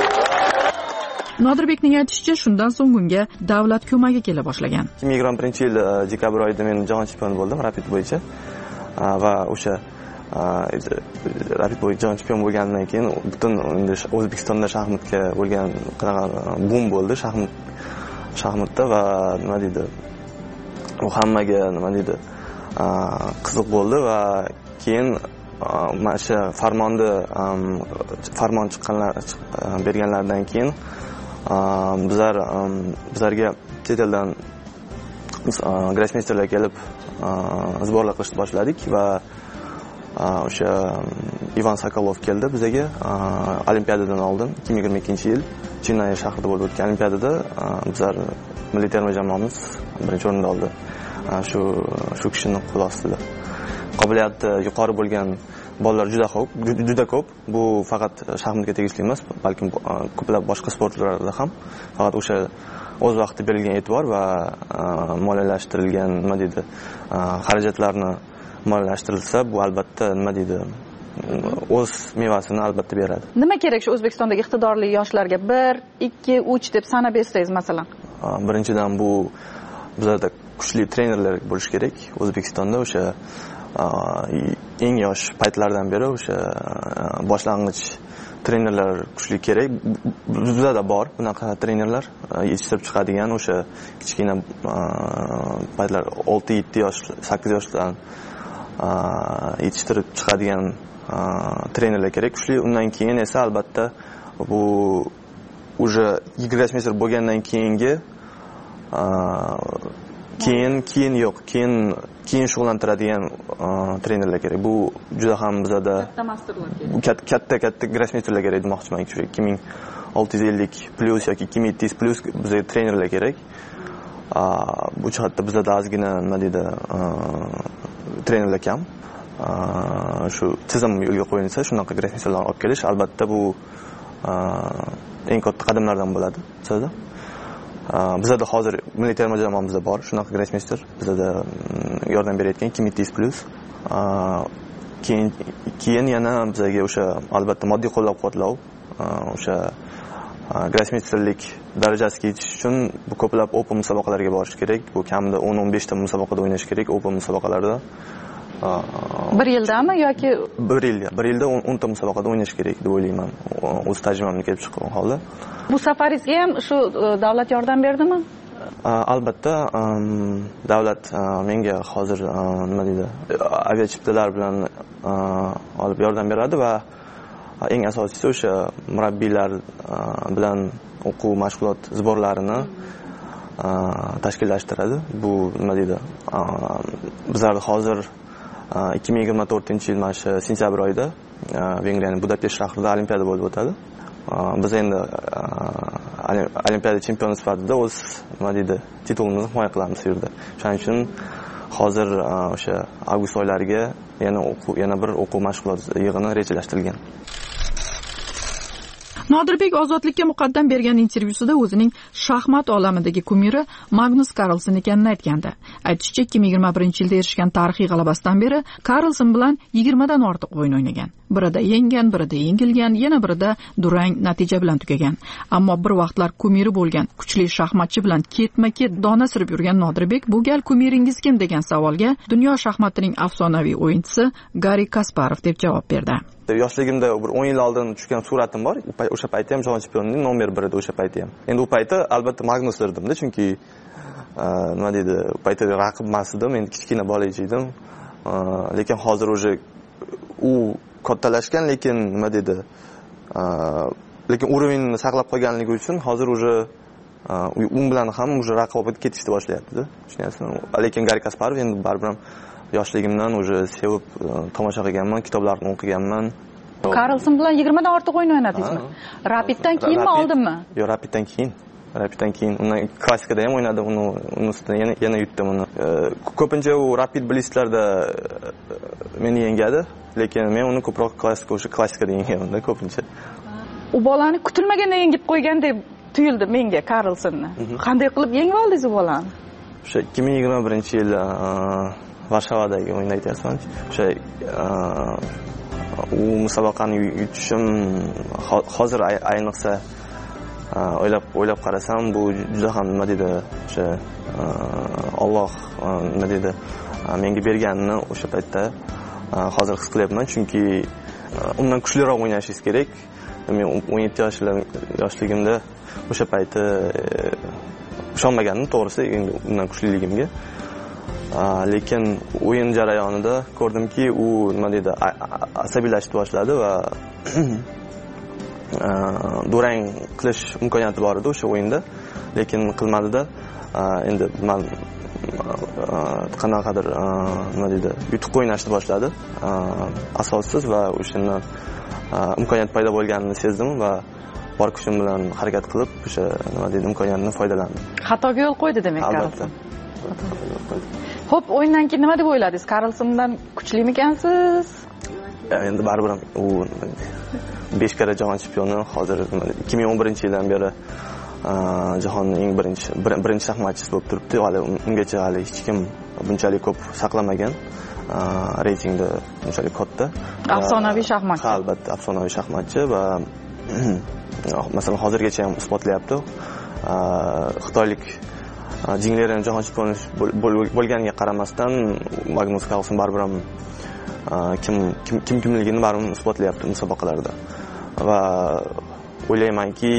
Nodirbekning aytishicha, shundan so'ng unga davlat ko'magi kela boshlagan. ikki ming yigirma birinchi yil dekabr oyida men jahon chempioni bo'ldim rapid bo'yicha va o'sha rapid bo'yicha chempion bo'lgandan keyin butun endi O'zbekistonda shaxmatga bo'lgan qanaqa bum bo'ldi shaxmat shaxmatda va nima deydi u hammaga nima deydi qiziq bo'ldi va keyin mana shu farmonni farmon chiqqanlar berganlaridan keyin bizlar bizlarga chet eldan grossmeysterlar kelib sborlar qilishni boshladik va o'sha Ivan Sokolov keldi bizaga olimpiadadan oldin ikki ming yigirma ikkinchi yil Chennay shahrida bo'lib o'tgan olimpiadada bizlar milliy terma jamoamiz birinchi o'rinda oldi. Shu shu kishining qo'l ostida qobiliyati yuqori bo'lgan bolalar juda ko'p, juda ko'p. Bu faqat shaxmatga tegishli emas, balkim ko'plab boshqa sportlarda ham faqat o'sha o'z vaqtida berilgan e'tibor va moliyalashtirilgan nima deydi xarajatlarni moliyalashtirilsa, bu albatta nima deydi o'z mevasini albatta beradi. Nima kerak shu O'zbekistondagi iqtidorli yoshlarga bir, ikki, uch deb sanab bersangiz masalan? Birinchidan bu bizlarda kuchli trenerlar bo'lish kerak. O'zbekistonda o'sha eng yosh paytlardan beri o'sha boshlang'ich trenerlar kuchli kerak. Bizda bor bunaqa trenerlar yetishtirib chiqadigan o'sha kichkina paytlar olti yetti yosh, sakkiz yoshdan yetishtirib chiqadigan trenerlar kerak kuchli. Undan keyin esa albatta bu уже grossmeyster bo'lgandan keyingi keyin keyin yo'q, keyin keyin shug'ullantiradigan trenerlar kerak. Bu juda ham bizada katta katta grossmeysterlar kerak demoqchiman. ikki ming olti yuz ellik plus yoki ikki ming yetti yuz plus bizga trenerlar kerak. Bu jihatda bizada ozgina nima deydi trenerlar kam. Shu tizim yo'lga qo'yilsa, shunaqa grossmeysterlarni olib kelish albatta bu eng katta qadamlardan bo'ladi sizda. Bizada hozir milliy terma jamoamizda bor shunaqa grossmeyster. Bizada yordam berayotgan ikki ming yetti yuz plus. Keyin keyin yana bizga o'sha albatta moddiy qo'llab-quvvatlov, o'sha grossmeysterlik darajasiga yetish uchun bu ko'plab open musobaqalarga borish kerak. Bu kamida o'n o'n besh ta musobaqada o'ynash kerak open musobaqalarda. Bir yildami yoki bir yilda bir yilda o'n ta musobaqada o'ynash kerak deb o'ylayman. O'z tajribamdan kelib chiqqan holda. Bu safaringizga ham shu davlat yordam berdimi? Albatta davlat menga hozir nima deydi aviachiptalar bilan olib yordam beradi va eng asosiysi o'sha murabbiylar bilan o'quv mashg'ulot sborlarini tashkillashtiradi. Bu nima deydi bizlar hozir ikki ming yigirma to'rtinchi yil mana shu sentyabr oyida Vengriyaning Budapesht shahrida olimpiada bo'lib o'tadi. Biz endi olimpiada chempioni sifatida o'z nima deydi titulimizni himoya qilamiz bu yerda. Shuning uchun hozir o'sha avgust oylariga yana o'quv yana bir o'quv mashg'ulot yig'ini rejalashtirilgan. Nodirbek Ozodlikka muqaddam bergan intervyusida o'zining shaxmat olamidagi kumiri Magnus Carlsen ekanini aytgandi. Aytishicha, ikki ming yigirma birinchi yilda erishgan tarixiy g'alabasidan beri Carlsen bilan yigirma dan ortiq o'yin o'ynagan. Birida yenggan, birida yengilgan, yana birida durang natija bilan tugagan. Ammo bir vaqtlar kumiri bo'lgan kuchli shaxmatchi bilan ketma-ket dona surib yurgan Nodirbek bu gal kumiringiz kim degan savolga dunyo shaxmatining afsonaviy o'yinchisi Garri Kasparov deb javob berdi. Yoshligimda bir o'n yil oldin tushgan suratim bor. O'sha paytda ham jahon chempionining nomer bir edi o'sha paytda ham. Endi u paytda albatta Magnus derdim-da, chunki nima deydi, u paytda raqib emas edim, endi kichkina bola edim. Lekin hozir o'sha u kattalashgan, lekin nima deydi, lekin urovingni saqlab qolganligi uchun hozir o'sha u bilan ham o'sha raqobat ketishni boshlayapti-da. Tushunyapsizmi? Lekin Garri Kasparov endi baribir ham yoshligimdan o'sha sevib tomosha qilganman, kitoblarni o'qiganman. Carlsen bilan yigirma dan ortiq o'yin o'ynadingizmi? Rapiddan keyinmi, oldinmi? Yo'q, Rapiddan keyin. Rapiddan keyin. Undan klassikada ham o'ynadim, uni uni ustidan yana yana yutdim uni. Ko'pincha u Rapid Blistlarda meni yengadi, lekin men uni ko'proq klassika o'sha klassikada yengaman-da ko'pincha. U bolani kutilmaganda yengib qo'ygan deb tuyuldi menga Carlsenni. Qanday qilib yengib oldingiz u bolani? O'sha ikki ming yigirma birinchi yil Varshavadagi o'yinda aytyapman. O'sha u musobaqani yutishim hozir ayniqsa o'ylab o'ylab qarasam bu juda ham nima deydi, o'sha Alloh nima deydi menga berganini o'sha paytda hozir his qilyapman, chunki undan kuchliroq o'ynashingiz kerak. Men o'n yetti yoshligimda o'sha payti ishonmagandim, to'g'risi, endi undan kuchliligimga. Lekin o'yin jarayonida ko'rdimki, u nima deydi, asabiylashib boshladi va durang qilish imkoniyati bor edi o'sha o'yinda, lekin qilmadida. Endi men qanaqadir nima deydi, yutuq o'ynashni boshladi asossiz va o'shandan imkoniyat paydo bo'lganini sezdim va bor kuchim bilan harakat qilib o'sha nima deydi, imkoniyatdan foydalandim. Xatoga yo'l qo'ydi demak Karlson. Xo'p, o'yindan keyin nima deb o'yladingiz? Karlsondan kuchlimikansiz? Endi baribir u besh karra jahon chempioni, hozir ikki ming o'n birinchi yildan beri jahonning eng birinchi birinchi shaxmatchisi bo'lib turibdi. Hali ungacha hali hech kim bunchalik ko'p saqlamagan, reytingda bunchalik katta. Afsonaviy shaxmatchi. Albatta, afsonaviy shaxmatchi va masalan hozirgacha ham isbotlayapti. Xitoylik Jingleren jahon chempioni bo'lganiga qaramasdan Magnus Carlsen baribir ham kim kim kimligini baribir isbotlayapti musobaqalarda. Va o'ylaymanki,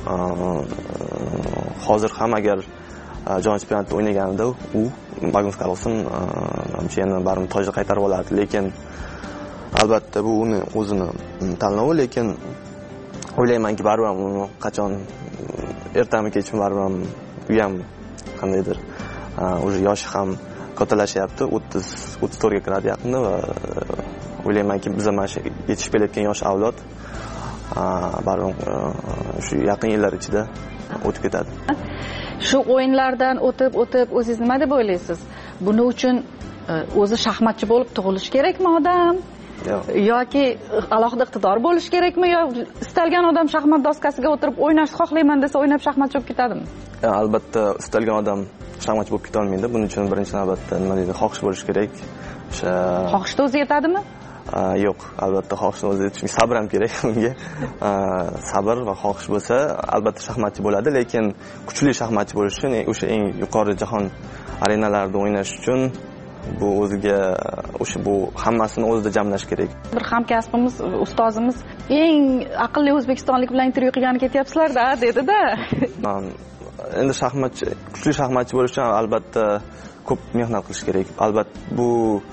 hozir ham agar jahon chempionatida o'ynaganida u Magnus Carlsen yana baribir tojni qaytarib olardi, lekin albatta bu uni o'zini tanlovi, lekin o'ylaymanki baribir ham uni qachon ertami kechmi baribir ham u ham qandaydir o'zi yoshi ham kattalashyapti, o'ttiz o'ttiz to'rtga kiradi yaqinda va o'ylaymanki biz mana shu yetishib kelayotgan yosh avlod baribir shu yaqin yillar ichida o'tib ketadi. Shu o'yinlardan o'tib o'tib o'zingiz nima deb o'ylaysiz? Buni uchun o'zi shaxmatchi bo'lib tug'ilish kerakmi odam? Yoki alohida iqtidor bo'lish kerakmi, yo istalgan odam shaxmat doskasiga o'tirib o'ynashni xohlayman desa o'ynab shaxmatchi bo'lib ketadimi? Albatta, istalgan odam shaxmatchi bo'lib keta olmaydi. Buning uchun birinchi navbatda nima deydi, xohish bo'lish kerak. O'sha xohishni o'zi yetadimi? Yo'q, albatta xohishni o'zi yetishi, sabr ham kerak unga. Sabr va xohish bo'lsa, albatta shaxmatchi bo'ladi, lekin kuchli shaxmatchi bo'lish uchun o'sha eng yuqori jahon arenalarida o'ynash uchun bu o'ziga o'sha bu hammasini o'zida jamlash kerak. Bir hamkasbimiz, ustozimiz eng aqlli o'zbekistonlik bilan intervyu qilgani ketyapsizlar-da, dedi-da. Endi shaxmatchi, kuchli shaxmatchi bo'lish uchun albatta ko'p mehnat qilish kerak. Albatta bu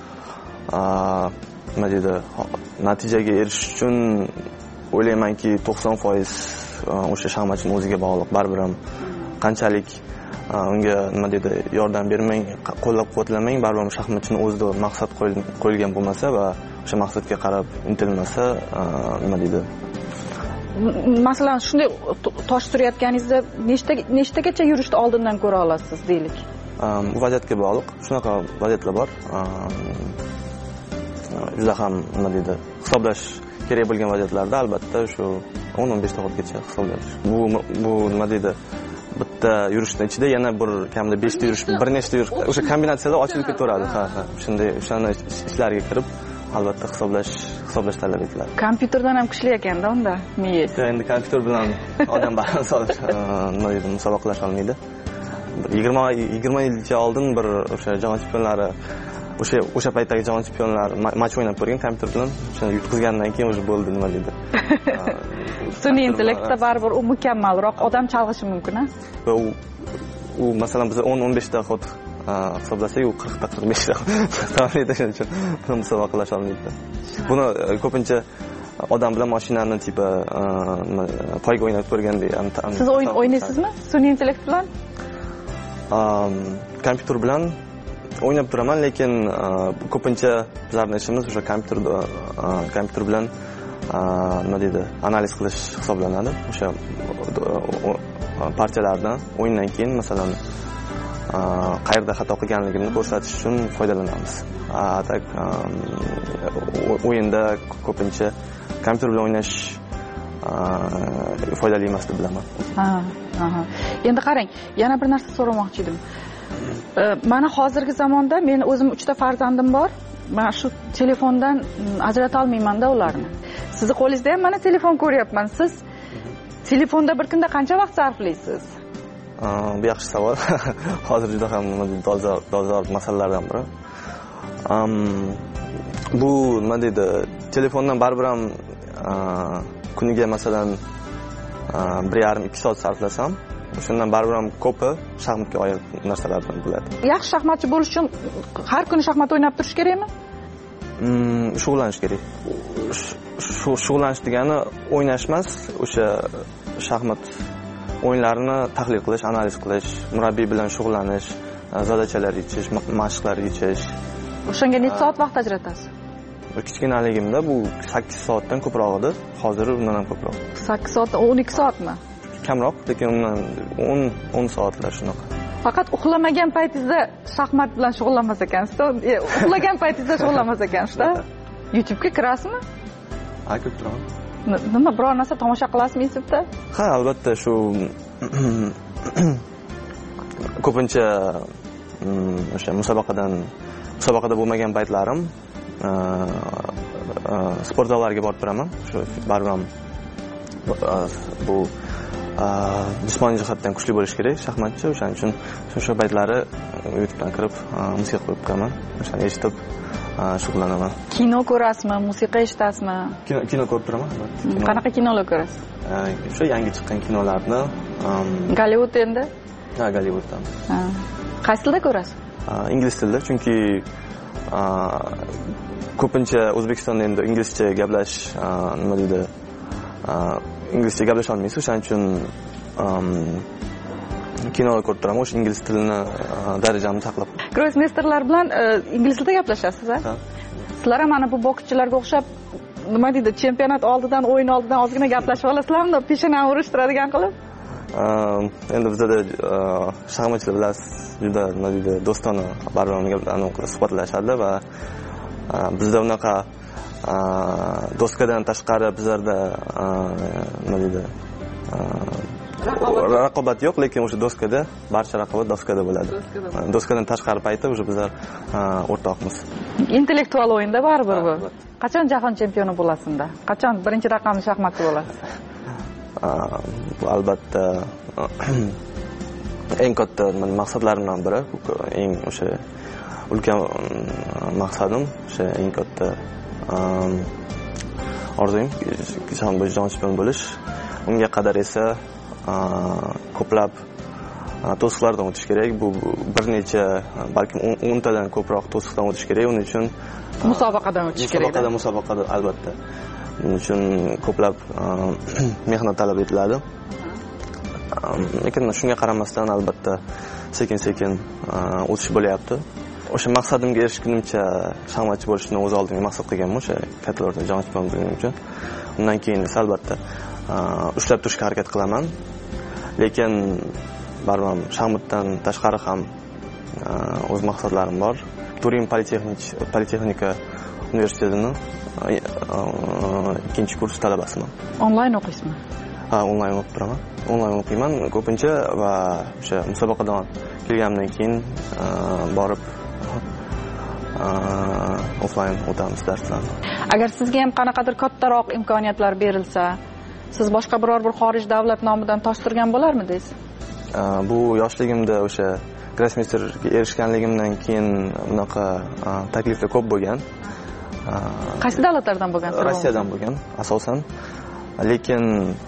nima deydi, natijaga erishish uchun o'ylaymanki to'qson foiz o'sha shaxmatchining o'ziga bog'liq. Baribir ham qanchalik unga nima deydi, yordam bermang, qo'llab-quvvatlamang, baribir shaxmatchining o'zida maqsad qo'yilgan bo'lmasa va o'sha maqsadga qarab intilmasa, nima deydi, masalan shunday tosh surayotganingizda nechta nechtagacha yurishni oldindan ko'ra olasiz deylik? Bu vaziyatga bog'liq. Shunaqa vaziyatlar bor. Juda ham nima deydi, hisoblash kerak bo'lgan vaziyatlarda albatta shu o'n o'n besh daqiqagacha hisoblash. Bu bu nima deydi, bitta yurishning ichida yana bir kamida besh ta yurish, bir nechta yurish, o'sha kombinatsiyada ochilib ketaveradi. Ha, ha. Shunday o'shani ishlarga kirib albatta hisoblash hisoblash talab etiladi. Kompyuterdan ham kuchli ekanda unda miyangiz. Endi kompyuter bilan odam balans olish, nima deydi, musobaqalash olmaydi. yigirma yigirma yilcha oldin bir o'sha jahon chempionlari, o'sha o'sha paytdagi jahon chempionlar match o'ynab ko'rgan kompyuter bilan, shuni yutqizgandan keyin o'zi bo'ldi, nima deydi. Sun'iy intellektda baribir u mukammalroq, odam chalg'ishi mumkin-a? Va u u masalan biz o'n o'n besh daqiqa hisoblasak, u qirq ta qirq besh daqiqa ta'minlaydi, shuning uchun buni musobaqalash olmaydi. Buni ko'pincha odam bilan mashinani tipi poyga o'ynab ko'rgandek. Siz o'yin o'ynaysizmi sun'iy intellekt bilan? Kompyuter bilan o'ynab turaman, lekin ko'pincha bizlarning ishimiz o'sha kompyuter kompyuter bilan nima deydi, analiz qilish hisoblanadi. O'sha partiyalardan o'yindan keyin masalan qayerda xato qilganligimni ko'rsatish uchun foydalanamiz. Tak o'yinda ko'pincha kompyuter bilan o'ynash foydali emas deb bilaman. Ha, ha. Endi qarang, yana bir narsa so'ramoqchi edim. Mana hozirgi zamonda men o'zim uchta farzandim bor. Men shu telefondan ajrata olmayman-da ularni. Sizni qo'lingizda ham mana telefon ko'ryapman. Siz telefonda bir kunda qancha vaqt sarflaysiz? Bu yaxshi savol. Hozir juda ham dolzarb dolzarb masalalardan biri. bu nima deydi, telefondan baribir ham kuniga masalan bir yarim ikki soat sarflasam, o'shandan baribir ham ko'pi shaxmatga oid narsalar bo'ladi. Yaxshi shaxmatchi bo'lish uchun har kuni shaxmat o'ynab turish kerakmi? Shug'ullanish kerak. Shug'ullanish degani o'ynash emas, o'sha shaxmat o'yinlarini tahlil qilish, analiz qilish, murabbiy bilan shug'ullanish, zadachalar yechish, mashqlar yechish. O'shanga necha soat vaqt ajratasiz? Kichkinaligimda bu sakkiz soatdan ko'proq edi, hozir undan ham ko'proq. sakkiz soat, o'n ikki soatmi? Kamroq, lekin undan o'n o'n soatlar shunaqa. Faqat uxlamagan paytingizda shaxmat bilan shug'ullanmas ekansiz, uxlagan paytingizda shug'ullanmas ekansiz-da. YouTube'ga kirasizmi? Ha, kirib turaman. Nima, biror narsa tomosha qilasizmi YouTube'da? Ha, albatta, shu ko'pincha o'sha musobaqadan musobaqada bo'lmagan paytlarim sport zallariga borib turaman. Shu baribir ham bu jismoniy jihatdan kuchli bo'lish kerak shaxmatchi, o'shaning uchun o'sha paytlari YouTube'dan kirib musiqa qo'yib qo'yaman, o'shani eshitib shug'ullanaman. Kino ko'rasizmi, musiqa eshitasizmi? Kino kino ko'rib turaman. Qanaqa kinolar ko'rasiz? O'sha yangi chiqqan kinolarni. Gollivud endi? Ha, Gollivuddan. Ha. Qaysi tilda ko'rasiz? Ingliz tilida, chunki ko'pincha O'zbekistonda endi inglizcha gaplashish, nima deydi, inglizcha gaplasha olmaysiz, o'shaning uchun kinolar ko'rib turaman, o'sha ingliz tilini darajamni saqlab. Grossmeisterlar bilan ingliz tilida gaplashasiz, ha? Sizlar ham mana bu bokschilarga o'xshab, nima deydi, chempionat oldidan, o'yin oldidan ozgina gaplashib olasizlarmi, peshonani urishtiradigan qilib? Endi bizda shaxmatchilar bilasiz, juda nima deydi, do'stona baribir suhbatlashadi va bizda unaqa doskadan tashqari bizlarda nima deydi, raqobat yo'q, lekin o'sha doskada barcha raqobat doskada bo'ladi. Doskadan tashqari paytda o'sha bizlar o'rtoqmiz. Intellektual o'yinda baribir bu. Qachon jahon chempioni bo'lasizda? Qachon birinchi raqamli shaxmatchi bo'lasiz? Bu albatta eng katta maqsadlarimdan biri, eng o'sha ulkan maqsadim, o'sha eng katta orzuyim jahon bo'yicha chempion bo'lish. Unga qadar esa ko'plab to'siqlardan o'tish kerak. Bu bir necha, balkim o'n tadan ko'proq to'siqdan o'tish kerak. Uning uchun musobaqadan o'tish kerak. Musobaqadan musobaqada albatta. Buning uchun ko'plab mehnat talab etiladi. Lekin shunga qaramasdan albatta sekin-sekin o'tish bo'lyapti. O'sha maqsadimga erishgunimcha shaxmatchi bo'lishni o'z oldimga maqsad qilganman, o'sha kattalarda jahon chempioni bo'lganim uchun. Undan keyin esa albatta ushlab turishga harakat qilaman. Lekin baribir shaxmatdan tashqari ham o'z maqsadlarim bor. Turin Politexnika universitetini ikkinchi kurs talabasiman. Onlayn o'qiysizmi? Ha, onlayn o'qib turaman. Onlayn o'qiyman ko'pincha va o'sha musobaqadan kelganimdan keyin borib offlayn o'tamiz darslarni. Agar sizga ham qanaqadir kattaroq imkoniyatlar berilsa, siz boshqa biror bir xorij davlat nomidan tosh turgan bo'larmidingiz? Bu yoshligimda o'sha grossmeisterga erishganligimdan keyin bunaqa takliflar ko'p bo'lgan. Qaysi davlatlardan bo'lgan? Rossiyadan bo'lgan asosan. Lekin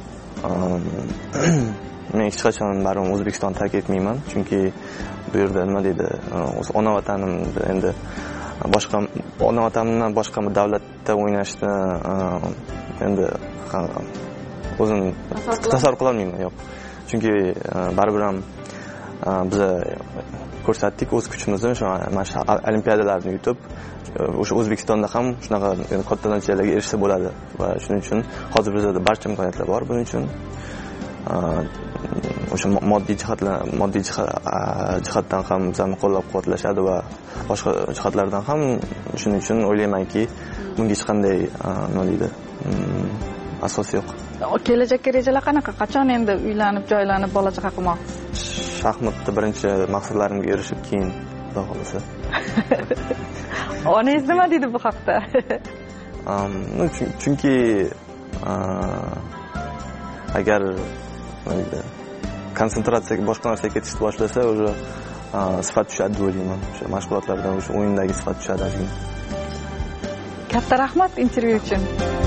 men hech qachon baribir O'zbekiston tark etmayman, chunki bu yerda nima deydi, o'z ona vatanimda endi boshqa ona vatanimdan boshqa bir davlatda o'ynashni endi o'zim tasavvur qila olmayman, yo'q. Chunki baribir ham biz ko'rsatdik o'z kuchimizni, o'sha mana shu olimpiadalarni yutib, o'sha O'zbekistonda ham shunaqa katta natijalarga erishsa bo'ladi va shuning uchun hozir bizda barcha imkoniyatlar bor. Buning uchun o'sha moddiy jihatlar moddiy jihatdan ham bizani qo'llab-quvvatlashadi va boshqa jihatlardan ham. Shuning uchun o'ylaymanki, bunga hech qanday nima deydi, asos yo'q. Kelajakka rejalar qanaqa? Qachon endi uylanib, joylanib, bola chaqa qilmoqsiz? Shaxmatda birinchi maqsadlarimga erishib, keyin xudo xolasa. Onangiz nima deydi bu haqda? Chunki agar konsentratsiyaga boshqa narsaga ketishni boshlasa, o'sha sifat tushadi deb o'ylayman. O'sha mashg'ulotlardan, o'sha o'yindagi sifat tushadi ozgina. katta rahmat intervyu uchun.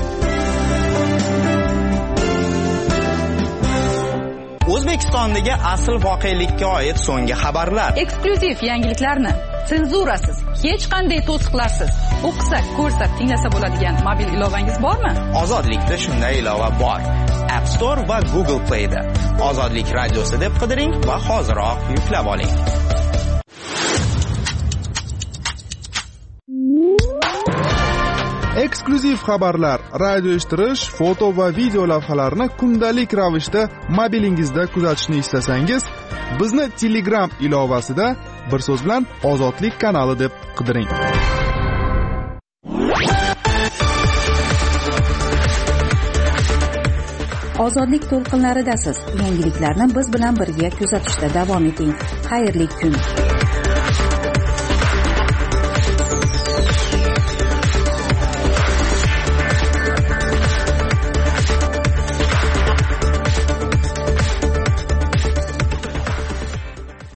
O'zbekistondagi asl voqelikka oid so'nggi xabarlar. Eksklyuziv yangiliklarni senzurasiz, hech qanday to'siqlarsiz o'qisak, ko'rsak, tinglasa bo'ladigan mobil ilovangiz bormi? Ozodlikda shunday ilova bor. App Store va Google Play'da Ozodlik radiosi deb qidiring va hoziroq yuklab oling. Eksklyuziv xabarlar, radio eshittirish, foto va video lavhalarni kundalik ravishda mobilingizda kuzatishni istasangiz, bizni Telegram ilovasida bir so'z bilan Ozodlik kanali deb qidiring. Ozodlik to'lqinlaridasiz. Yangiliklarni biz bilan birga kuzatishda davom eting. Xayrli kun.